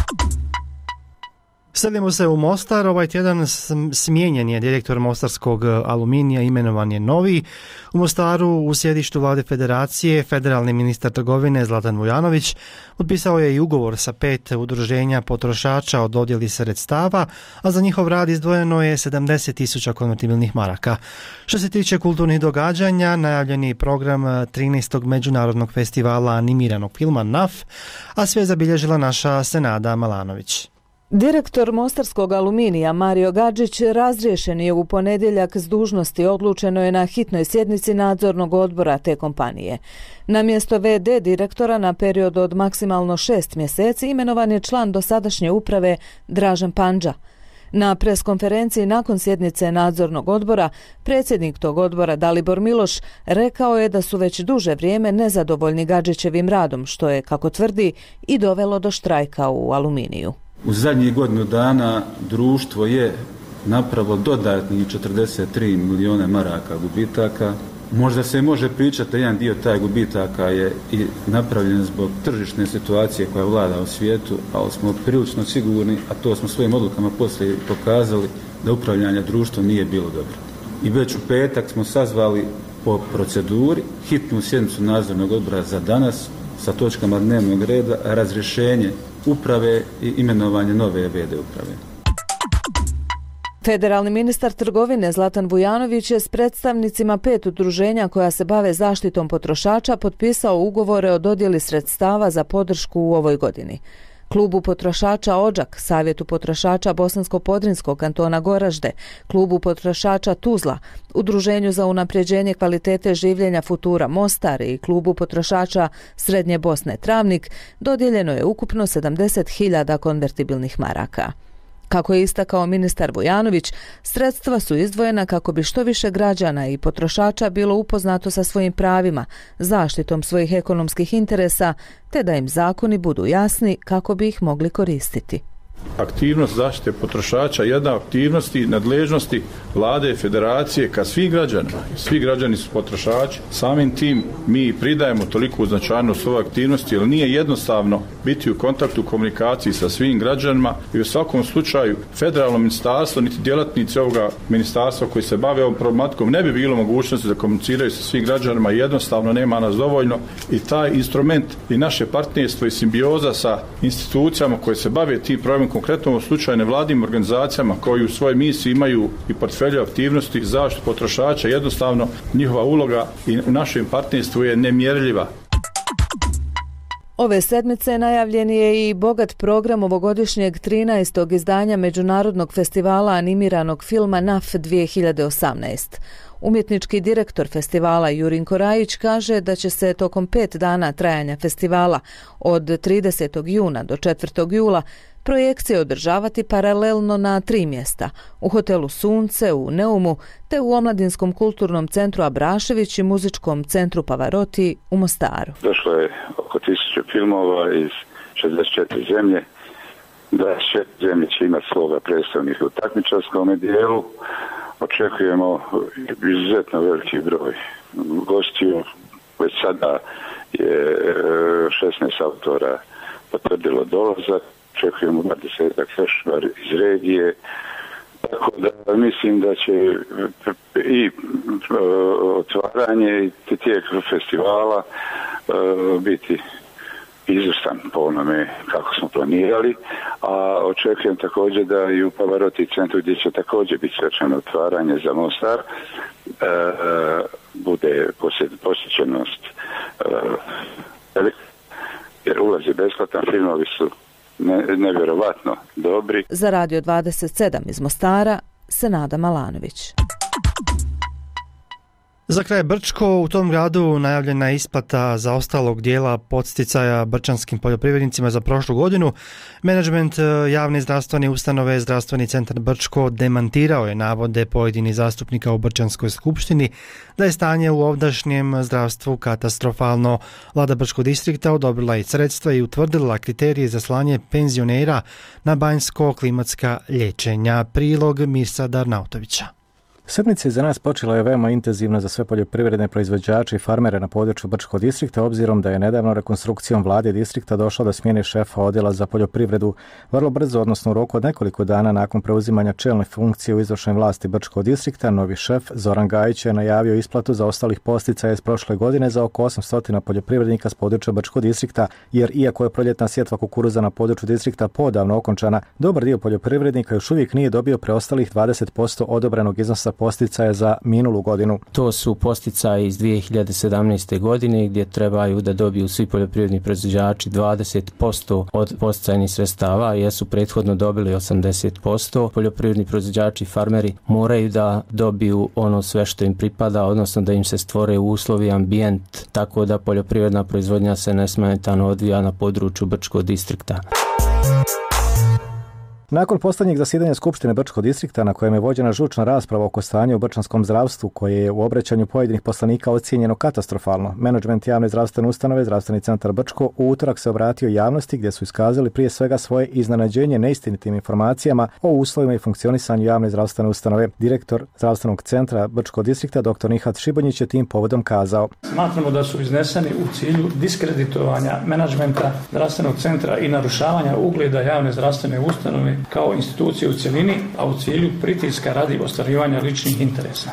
Selimo se u Mostar. Ovaj tjedan smijenjen je direktor Mostarskog Aluminija, imenovan je novi. U Mostaru, u sjedištu vlade federacije, federalni ministar trgovine Zlatan Vujanović potpisao je i ugovor sa pet udruženja potrošača o dodjeli sredstava, a za njihov rad izdvojeno je sedamdeset tisuća konvertibilnih maraka. Što se tiče kulturnih događanja, najavljeni program trinaestog međunarodnog festivala animiranog filma N A F, a sve zabilježila naša Senada Malanović. Direktor Mostarskog Aluminija Mario Gadžić razriješen je u ponedjeljak s dužnosti, odlučeno je na hitnoj sjednici nadzornog odbora te kompanije. Na mjesto ve de direktora na period od maksimalno šest mjeseci imenovan je član dosadašnje uprave Dražen Pandža. Na preskonferenciji nakon sjednice nadzornog odbora, predsjednik tog odbora Dalibor Miloš rekao je da su već duže vrijeme nezadovoljni Gadžićevim radom, što je, kako tvrdi, i dovelo do štrajka u Aluminiju. U zadnjih godinu dana društvo je napravilo dodatnih četrdeset tri milijuna maraka gubitaka. Možda se može pričati da jedan dio taj gubitaka je i napravljen zbog tržišne situacije koja vlada u svijetu, ali smo prilično sigurni, a to smo svojim odlukama poslije pokazali, da upravljanje društvom nije bilo dobro. I već u petak smo sazvali po proceduri hitnu sjednicu nadzornog odbora za danas sa točkama dnevnog reda, razrješenje uprave i imenovanje nove ve de uprave. Federalni ministar trgovine Zlatan Vujanović je s predstavnicima pet udruženja koja se bave zaštitom potrošača potpisao ugovore o dodjeli sredstava za podršku u ovoj godini. Klubu potrošača Odžak, Savjetu potrošača Bosansko-Podrinskog kantona Goražde, Klubu potrošača Tuzla, Udruženju za unapređenje kvalitete življenja Futura Mostar i Klubu potrošača Srednje Bosne Travnik dodijeljeno je ukupno sedamdeset hiljada konvertibilnih maraka. Kako je istakao ministar Vujanović, sredstva su izdvojena kako bi što više građana i potrošača bilo upoznato sa svojim pravima, zaštitom svojih ekonomskih interesa, te da im zakoni budu jasni kako bi ih mogli koristiti. Aktivnost zaštite potrošača je jedna aktivnosti nadležnosti vlade federacije ka svim građanima. Svi građani su potrošači. Samim tim mi pridajemo toliko značajnost ove aktivnosti, jer nije jednostavno biti u kontaktu, u komunikaciji sa svim građanima i u svakom slučaju federalno ministarstvo niti djelatnici ovoga ministarstva koji se bave ovom problematikom ne bi bilo mogućnosti da komuniciraju sa svim građanima, jednostavno nema nas dovoljno i taj instrument i naše partnerstvo i simbioza sa institucijama koje se bave tim problemom, konkretno u slučaju nevladinim organizacijama koji u svojoj misiji imaju i portfelju aktivnosti zaštitu potrošača, jednostavno njihova uloga i u našem partnerstvu je nemjerljiva. Ove sedmice najavljen je i bogat program ovogodišnjeg trinaestog izdanja Međunarodnog festivala animiranog filma N A F dvije hiljade osamnaest. Umjetnički direktor festivala Jurin Korajić kaže da će se tokom pet dana trajanja festivala od tridesetog juna do četvrtog jula projekcije održavati paralelno na tri mjesta, u hotelu Sunce u Neumu, te u Omladinskom kulturnom centru Abrašević i muzičkom centru Pavarotti u Mostaru. Došlo je oko tisuću filmova iz šezdeset četiri zemlje. dvadeset četiri zemlje će imati svoga predstavnika u takmičarskom dijelu. Očekujemo izuzetno veliki broj gostiju. Već sada je šesnaest autora potvrdilo dolazak. Očekujemo dvadesetak još iz regije. Tako da mislim da će i otvaranje i tijek festivala biti izvrstan po onome kako smo planirali, a očekujem također da i u Pavarotti centru gdje će također biti svečano otvaranje za Mostar bude posjećenost jer ulaz je besplatan, filmovi su Ne, nevjerovatno dobri. Za Radio dvadeset sedam iz Mostara, Senada Malanović. Za kraj Brčko, u tom gradu najavljena je isplata za ostalog dijela podsticaja brčanskim poljoprivrednicima za prošlu godinu. Menadžment javne zdravstvene ustanove Zdravstveni centar Brčko demantirao je navode pojedinih zastupnika u Brčanskoj skupštini da je stanje u ovdašnjem zdravstvu katastrofalno. Vlada Brčkog distrikta odobrila je sredstva i utvrdila kriterije za slanje penzionera na banjsko-klimatska liječenja. Prilog Mirsa Darnautovića. Sedmica za nas počela je veoma intenzivna za sve poljoprivredne proizvođače i farmere na području Brčkog distrikta, obzirom da je nedavno rekonstrukcijom vlade distrikta došlo do smjene šefa odjela za poljoprivredu. Vrlo brzo, odnosno u roku od nekoliko dana nakon preuzimanja čelne funkcije u izvršnoj vlasti Brčkog distrikta, novi šef Zoran Gajić je najavio isplatu za ostalih posticaja iz prošle godine za oko osamsto poljoprivrednika s područja Brčkog distrikta, jer iako je proljetna sjetva kukuruza na području distrikta podavno okončana, dobar dio poljoprivrednika još uvijek nije dobio preostalih dvadeset posto odobrenog iznosa posticaje za minulu godinu. To su posticaje iz dvije hiljade sedamnaeste. godine gdje trebaju da dobiju svi poljoprivredni proizvođači dvadeset posto od posticajnih sredstava, jer su prethodno dobili osamdeset posto. Poljoprivredni proizvođači i farmeri moraju da dobiju ono sve što im pripada, odnosno da im se stvore uslovi, ambijent, tako da poljoprivredna proizvodnja se nesmetano odvija na području Brčkog distrikta. Nakon posljednjeg zasjedanja Skupštine Brčkog distrikta na kojem je vođena žučna rasprava oko stanja u brčanskom zdravstvu koje je u obraćanju pojedinih poslanika ocijenjeno katastrofalno, menadžment javne zdravstvene ustanove Zdravstveni centar Brčko u utorak se obratio javnosti gdje su iskazali prije svega svoje iznenađenje neistinitim informacijama o uslovima i funkcionisanju javne zdravstvene ustanove. Direktor Zdravstvenog centra Brčkog distrikta dr. Nihat Šibonjić je tim povodom kazao: Smatramo da su izneseni u cilju diskreditovanja menadžmenta zdravstvenog centra i narušavanja ugleda javne zdravstvene ustanove kao institucije u cjelini, a u cilju pritiska radi ostvarivanja ličnih interesa.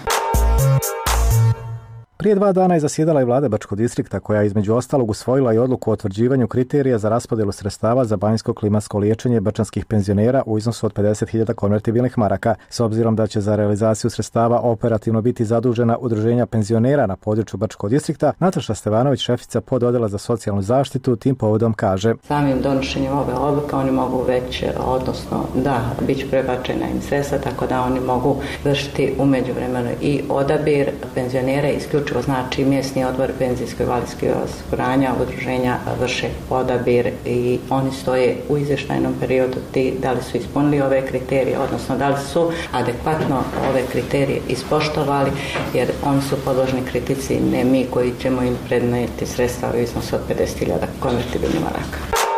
Prije dva dana je zasjedala i vlada Brčkog distrikta koja je između ostalog usvojila i odluku o utvrđivanju kriterija za raspodjelu sredstava za banjsko klimatsko liječenje brčanskih penzionera u iznosu od pedeset hiljada konvertibilnih maraka. S obzirom da će za realizaciju sredstava operativno biti zadužena udruženja penzionera na području Brčkog distrikta, Nataša Stevanović, šefica pododjela za socijalnu zaštitu, tim povodom kaže: Samim donošenjem ove odluke oni mogu već, odnosno da, bit će prebačena im sredstva, tako da oni mogu vršiti u međuvremenu i odabir penzionera isključivo. Znači, mjesni odbor penzijsko-invalidskog osiguranja udruženja vrše odabir i oni stoje u izvještajnom periodu ti da li su ispunili ove kriterije, odnosno da li su adekvatno ove kriterije ispoštovali, jer oni su podložni kritici, ne mi koji ćemo im prednijeti sredstva u iznosu od pedeset hiljada konvertibilnih maraka.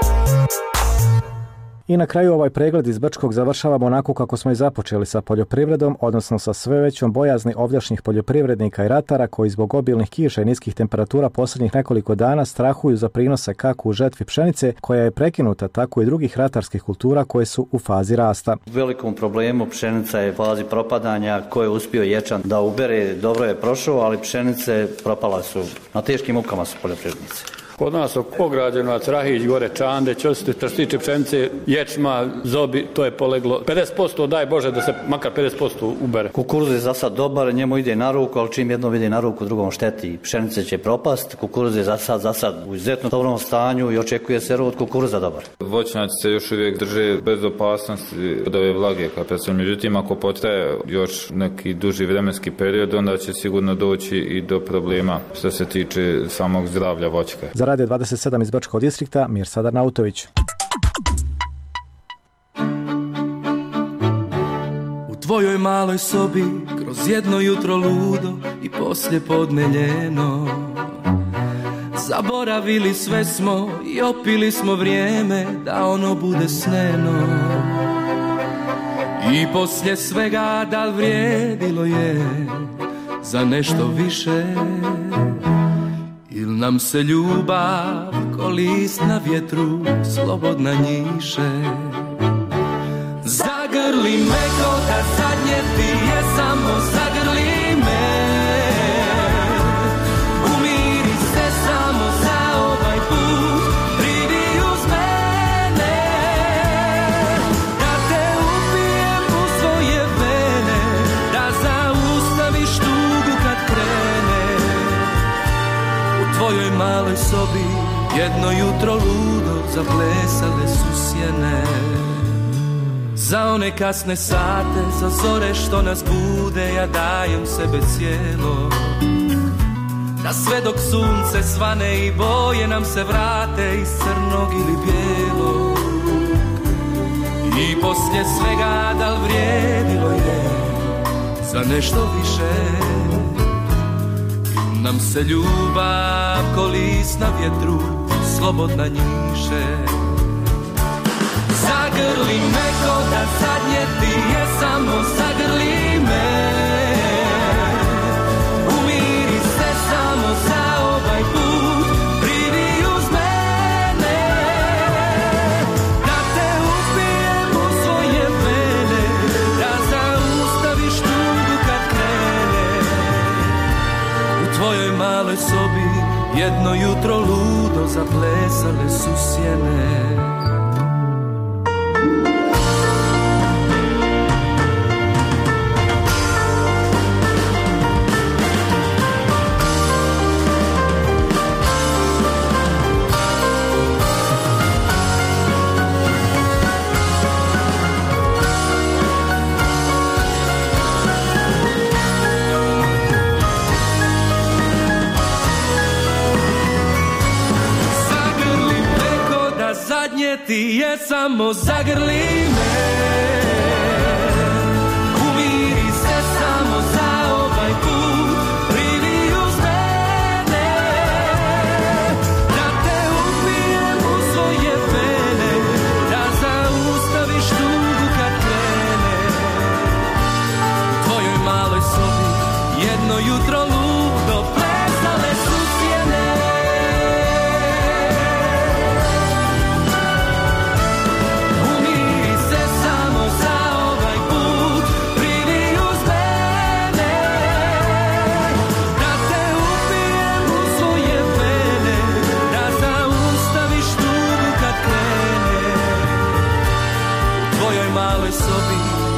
I na kraju ovaj pregled iz Brčkog završavamo onako kako smo i započeli, sa poljoprivredom, odnosno sa sve većom bojazni ovdašnjih poljoprivrednika i ratara koji zbog obilnih kiša i niskih temperatura posljednjih nekoliko dana strahuju za prinose kako u žetvi pšenice koja je prekinuta, tako i drugih ratarskih kultura koje su u fazi rasta. U velikom problemu pšenica je u fazi propadanja, ko je uspio ječan da ubere, dobro je prošao, ali pšenice propala su, na teškim mukama su poljoprivrednici. Kod nas Ograđenovac, Rahić, gore Čande, Ćosite, što se tiče pšenice, ječma, zobi, to je poleglo. pedeset posto daj Bože da se makar pedeset posto ubere. Kukuruz je za sad dobar, njemu ide na ruku, ali čim jednom ide na ruku, drugom šteti. Pšenice će propast, kukuruz je za sad, za sad u izuzetno dobrom stanju i očekuje se rod kukuruza dobar. Voćnjaci se još uvijek drže bez opasnosti od ove vlage kape. Međutim, ako potraje još neki duži vremenski period, onda će sigurno doći i do problema što se tiče samog zdravlja voćke. Za Radio dvadeset sedam iz Brčkog distrikta, Mirsad Arnautović. U tvojoj maloj sobi, kroz jedno jutro ludo i poslje podne ljeno, zaboravili sve smo i opili smo vrijeme da ono bude sneno. I poslije svega da li vrijedilo je za nešto više, il nam se ljubav ko list na vjetru slobodna njiše. Zagrli me ko da zadnje ti je, samo zagrli me. Umiri se samo za ovaj put, pridi uz mene. Da te upijem u svoje vene, da zaustaviš tugu kad krene. U tvojoj maloj sobi jedno jutro ludo zaplesale su sjene. Za one kasne sate, za zore što nas bude, ja dajem sebe cijelo. Da sve dok sunce svane i boje nam se vrate iz crnog ili bijelog. I poslije svega da li vrijedilo je za nešto više, nam se ljubav ko list na vjetru slobodna njiše. Zagrli me ko da zadnje ti je, samo zagrli me. Umiri se samo za ovaj put, pridi uz mene. Da te upijem u svoje vene, da zaustaviš tugu kad krene. U tvojoj maloj sobi jedno jutro ludo zaplesale su sjene. Ti je, samo zagrli me.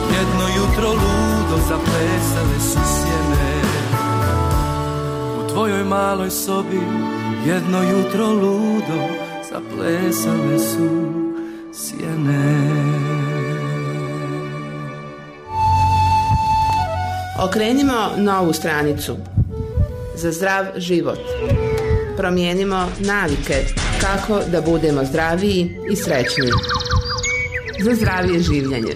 jedno jutro ludo zaplesale su sjene. U tvojoj maloj sobi jedno jutro ludo zaplesale su sjene. Okrenimo novu stranicu. Za zdrav život. Promijenimo navike kako da budemo zdraviji i srećniji. Za zdravije življenje.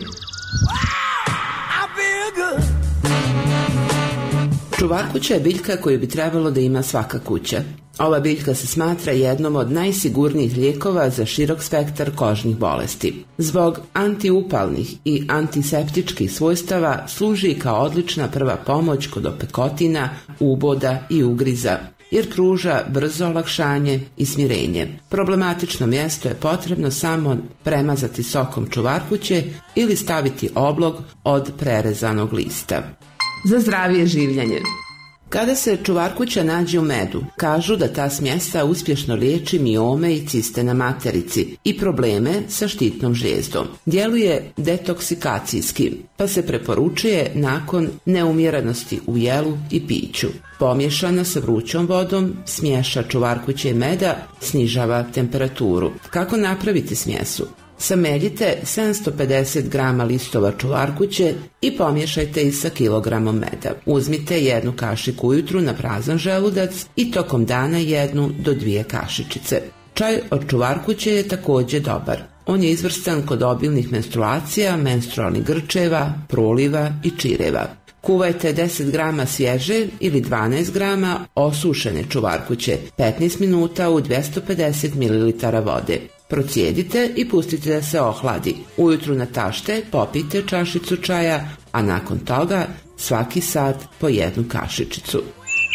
Čuvarkuća je biljka koju bi trebalo da ima svaka kuća. Ova biljka se smatra jednom od najsigurnijih lijekova za širok spektar kožnih bolesti. Zbog antiupalnih i antiseptičkih svojstava služi kao odlična prva pomoć kod opekotina, uboda i ugriza, jer pruža brzo olakšanje i smirenje. Problematično mjesto je potrebno samo premazati sokom čuvarkuće ili staviti oblog od prerezanog lista. Za zdravije življenje. Kada se čuvarkuća nađe u medu, kažu da ta smjesa uspješno liječi miome i ciste na materici i probleme sa štitnom žlijezdom. Djeluje detoksikacijski, pa se preporučuje nakon neumjerenosti u jelu i piću. Pomješana sa vrućom vodom, smješa čuvarkuće i meda snižava temperaturu. Kako napraviti smjesu? Sameljite sedamsto pedeset grama listova čuvarkuće i pomiješajte ih sa kilogramom meda. Uzmite jednu kašiku ujutru na prazan želudac i tokom dana jednu do dvije kašičice. Čaj od čuvarkuće je također dobar. On je izvrstan kod obilnih menstruacija, menstrualnih grčeva, proliva i čireva. Kuvajte deset grama svježe ili dvanaest grama osušene čuvarkuće petnaest minuta u dvjesto pedeset mililitara vode. Procijedite i pustite da se ohladi. Ujutru natašte popijte čašicu čaja, a nakon toga svaki sat po jednu kašičicu.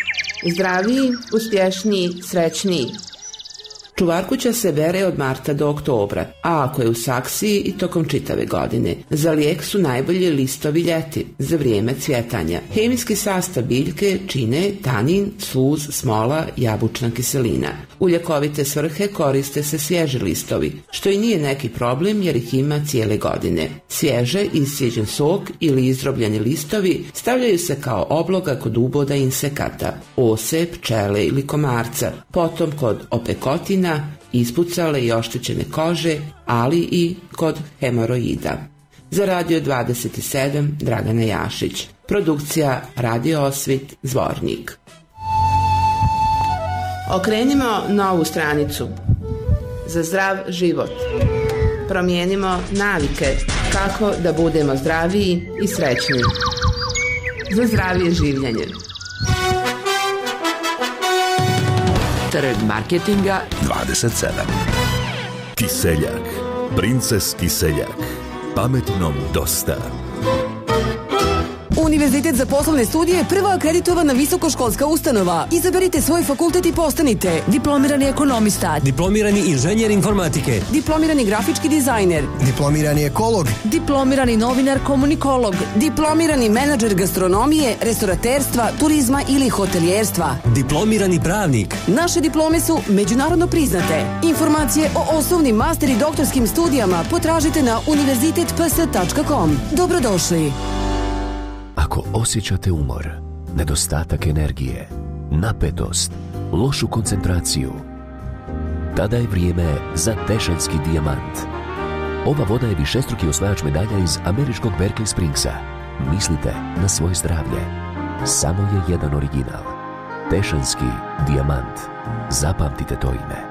Zdraviji, uspješniji, srećniji. Čuvarkuća se bere od marta do oktobra, a ako je u saksiji i tokom čitave godine. Za lijek su najbolji listovi ljeti, za vrijeme cvjetanja. Hemijski sastav biljke čine tanin, sluz, smola, jabučna kiselina. U ljekovite svrhe koriste se svježi listovi, što i nije neki problem jer ih ima cijele godine. Svježe, iscijeđen sok ili izdrobljeni listovi stavljaju se kao obloga kod uboda insekata, ose, pčele ili komarca, potom kod opekotina, ispucale i oštećene kože, ali i kod hemoroida. Za Radio dvadeset sedam Dragana Jašić. Produkcija Radio Osvit, Zvornik. Okrenimo novu stranicu. Za zdrav život. Promijenimo navike kako da budemo zdraviji i srećniji. Za zdravije življenje. Trg marketinga dvadeset sedam. Kiseljak. Princes Kiseljak. Pametnom dosta. Univerzitet za poslovne studije je prva akreditovana visokoškolska ustanova. Izaberite svoj fakultet i postanite diplomirani ekonomista, diplomirani inženjer informatike, diplomirani grafički dizajner, diplomirani ekolog, diplomirani novinar komunikolog, diplomirani menadžer gastronomije, restoraterstva, turizma ili hotelijerstva, diplomirani pravnik. Naše diplome su međunarodno priznate. Informacije o osnovnim, master i doktorskim studijama potražite na univerzitet p s tačka com. Dobrodošli. Ako osjećate umor, nedostatak energije, napetost, lošu koncentraciju, tada je vrijeme za Tešanski dijamant. Ova voda je višestruki osvajač medalja iz američkog Berkeley Springsa. Mislite na svoje zdravlje. Samo je jedan original. Tešanski dijamant. Zapamtite to ime.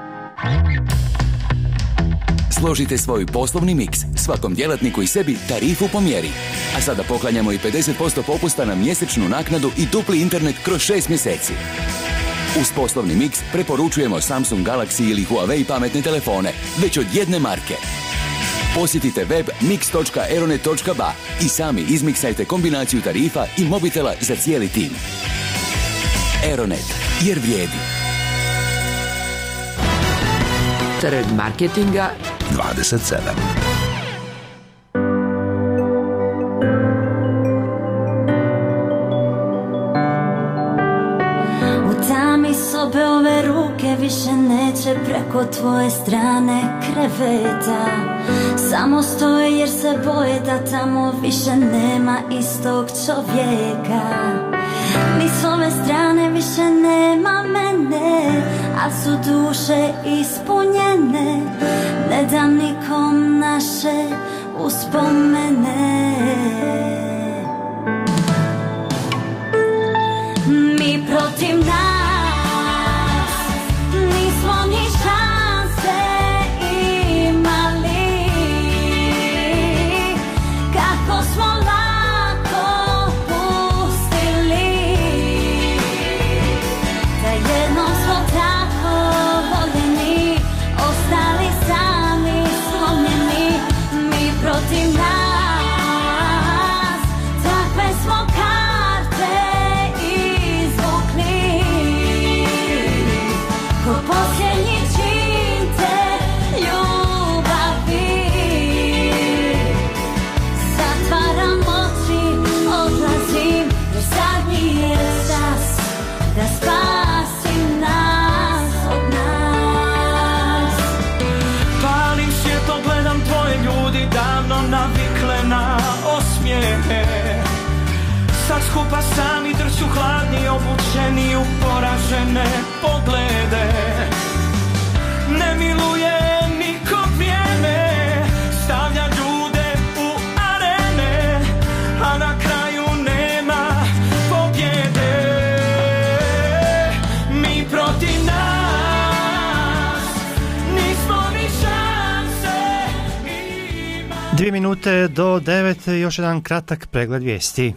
Složite svoj poslovni miks, svakom djelatniku i sebi tarifu po mjeri. A sada poklanjamo i pedeset posto popusta na mjesečnu naknadu i dupli internet kroz šest mjeseci. Uz poslovni miks preporučujemo Samsung Galaxy ili Huawei pametne telefone, već od jedne marke. Posjetite web mix točka aeronet točka ba i sami izmiksajte kombinaciju tarifa i mobitela za cijeli tim. Aeronet, jer vrijedi. Trg marketinga dvadeset sedam. U tami sobe ove ruke više neće preko tvoje strane kreveta. samo stoje jer se boje da tamo više nema istog čovjeka. Ni s ove strane više nema mene, a su duše ispunjene. Ne dam nikom naše uspomene. Mi protiv nas nismo ni šanse imali. Kako smo lako pustili da jednom smo tako voljeni ostali sami slomljeni. Mi protiv nas takve smo karte izvukli. Ko posljednji čin te ljubavi. Zatvaram oči, odlazim, jer zadnji je čas da spasim nas od nas. Palim svjetlo, gledam tvoje ljudi davno navikle na osmijehe. Sad skupa sami drću hladni, obučeni u poražene poglede. Ne miluje niko vrijeme, stavlja ljude u arene, a na kraju nema pobjede. Mi protiv nas nismo ni šanse. Dvije minute do devet, još jedan kratak pregled vijesti.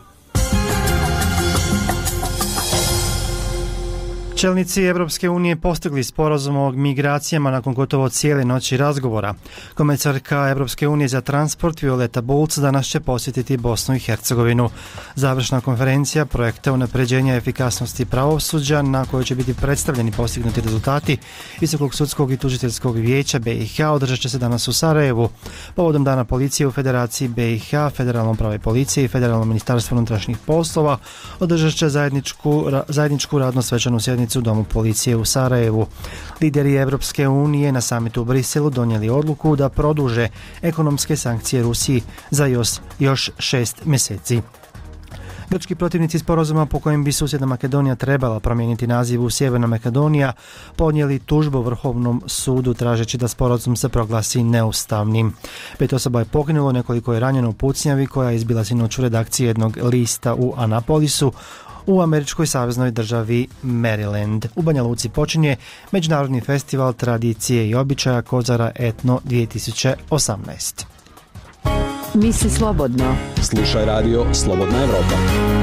Čelnici Europske unije postigli sporazum o migracijama nakon gotovo cijele noći razgovora. Komisarka Europske unije za transport Violeta Bulc danas će posjetiti Bosnu i Hercegovinu. Završna konferencija projekta unapređenja efikasnosti pravosuđa na kojoj će biti predstavljeni postignuti rezultati Visokog sudskog i tužiteljskog vijeća B i H održat će se danas u Sarajevu. Povodom Dana policije u Federaciji B i H, Federalnom upravi policije i Federalnom ministarstvu unutrašnjih poslova održat će zajedničku, zajedničku radno svečanu sjednicu u Domu policije u Sarajevu. Lideri Europske unije na samitu u Briselu donijeli odluku da produže ekonomske sankcije Rusiji za još, još šest mjeseci. Grčki protivnici sporazuma po kojem bi susjedna Makedonija trebala promijeniti naziv u Sjeverna Makedonija podnijeli tužbu Vrhovnom sudu tražeći da sporazum se proglasi neustavnim. Pet osoba je poginulo, nekoliko je ranjeno u pucnjavi koja je izbila sinoć u redakciji jednog lista u Anapolisu u američkoj saveznoj državi Maryland. U Banja Luci počinje Međunarodni festival tradicije i običaja Kozara Etno dvije tisuće osamnaest. Misli slobodno. Slušaj radio Slobodna Evropa.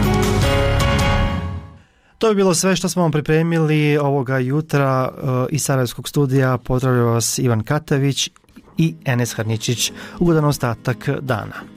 To bi bilo sve što smo vam pripremili ovoga jutra iz Sarajevskog studija. Pozdravljam vas Ivan Katavić i Enes Harničić. Ugodan ostatak dana.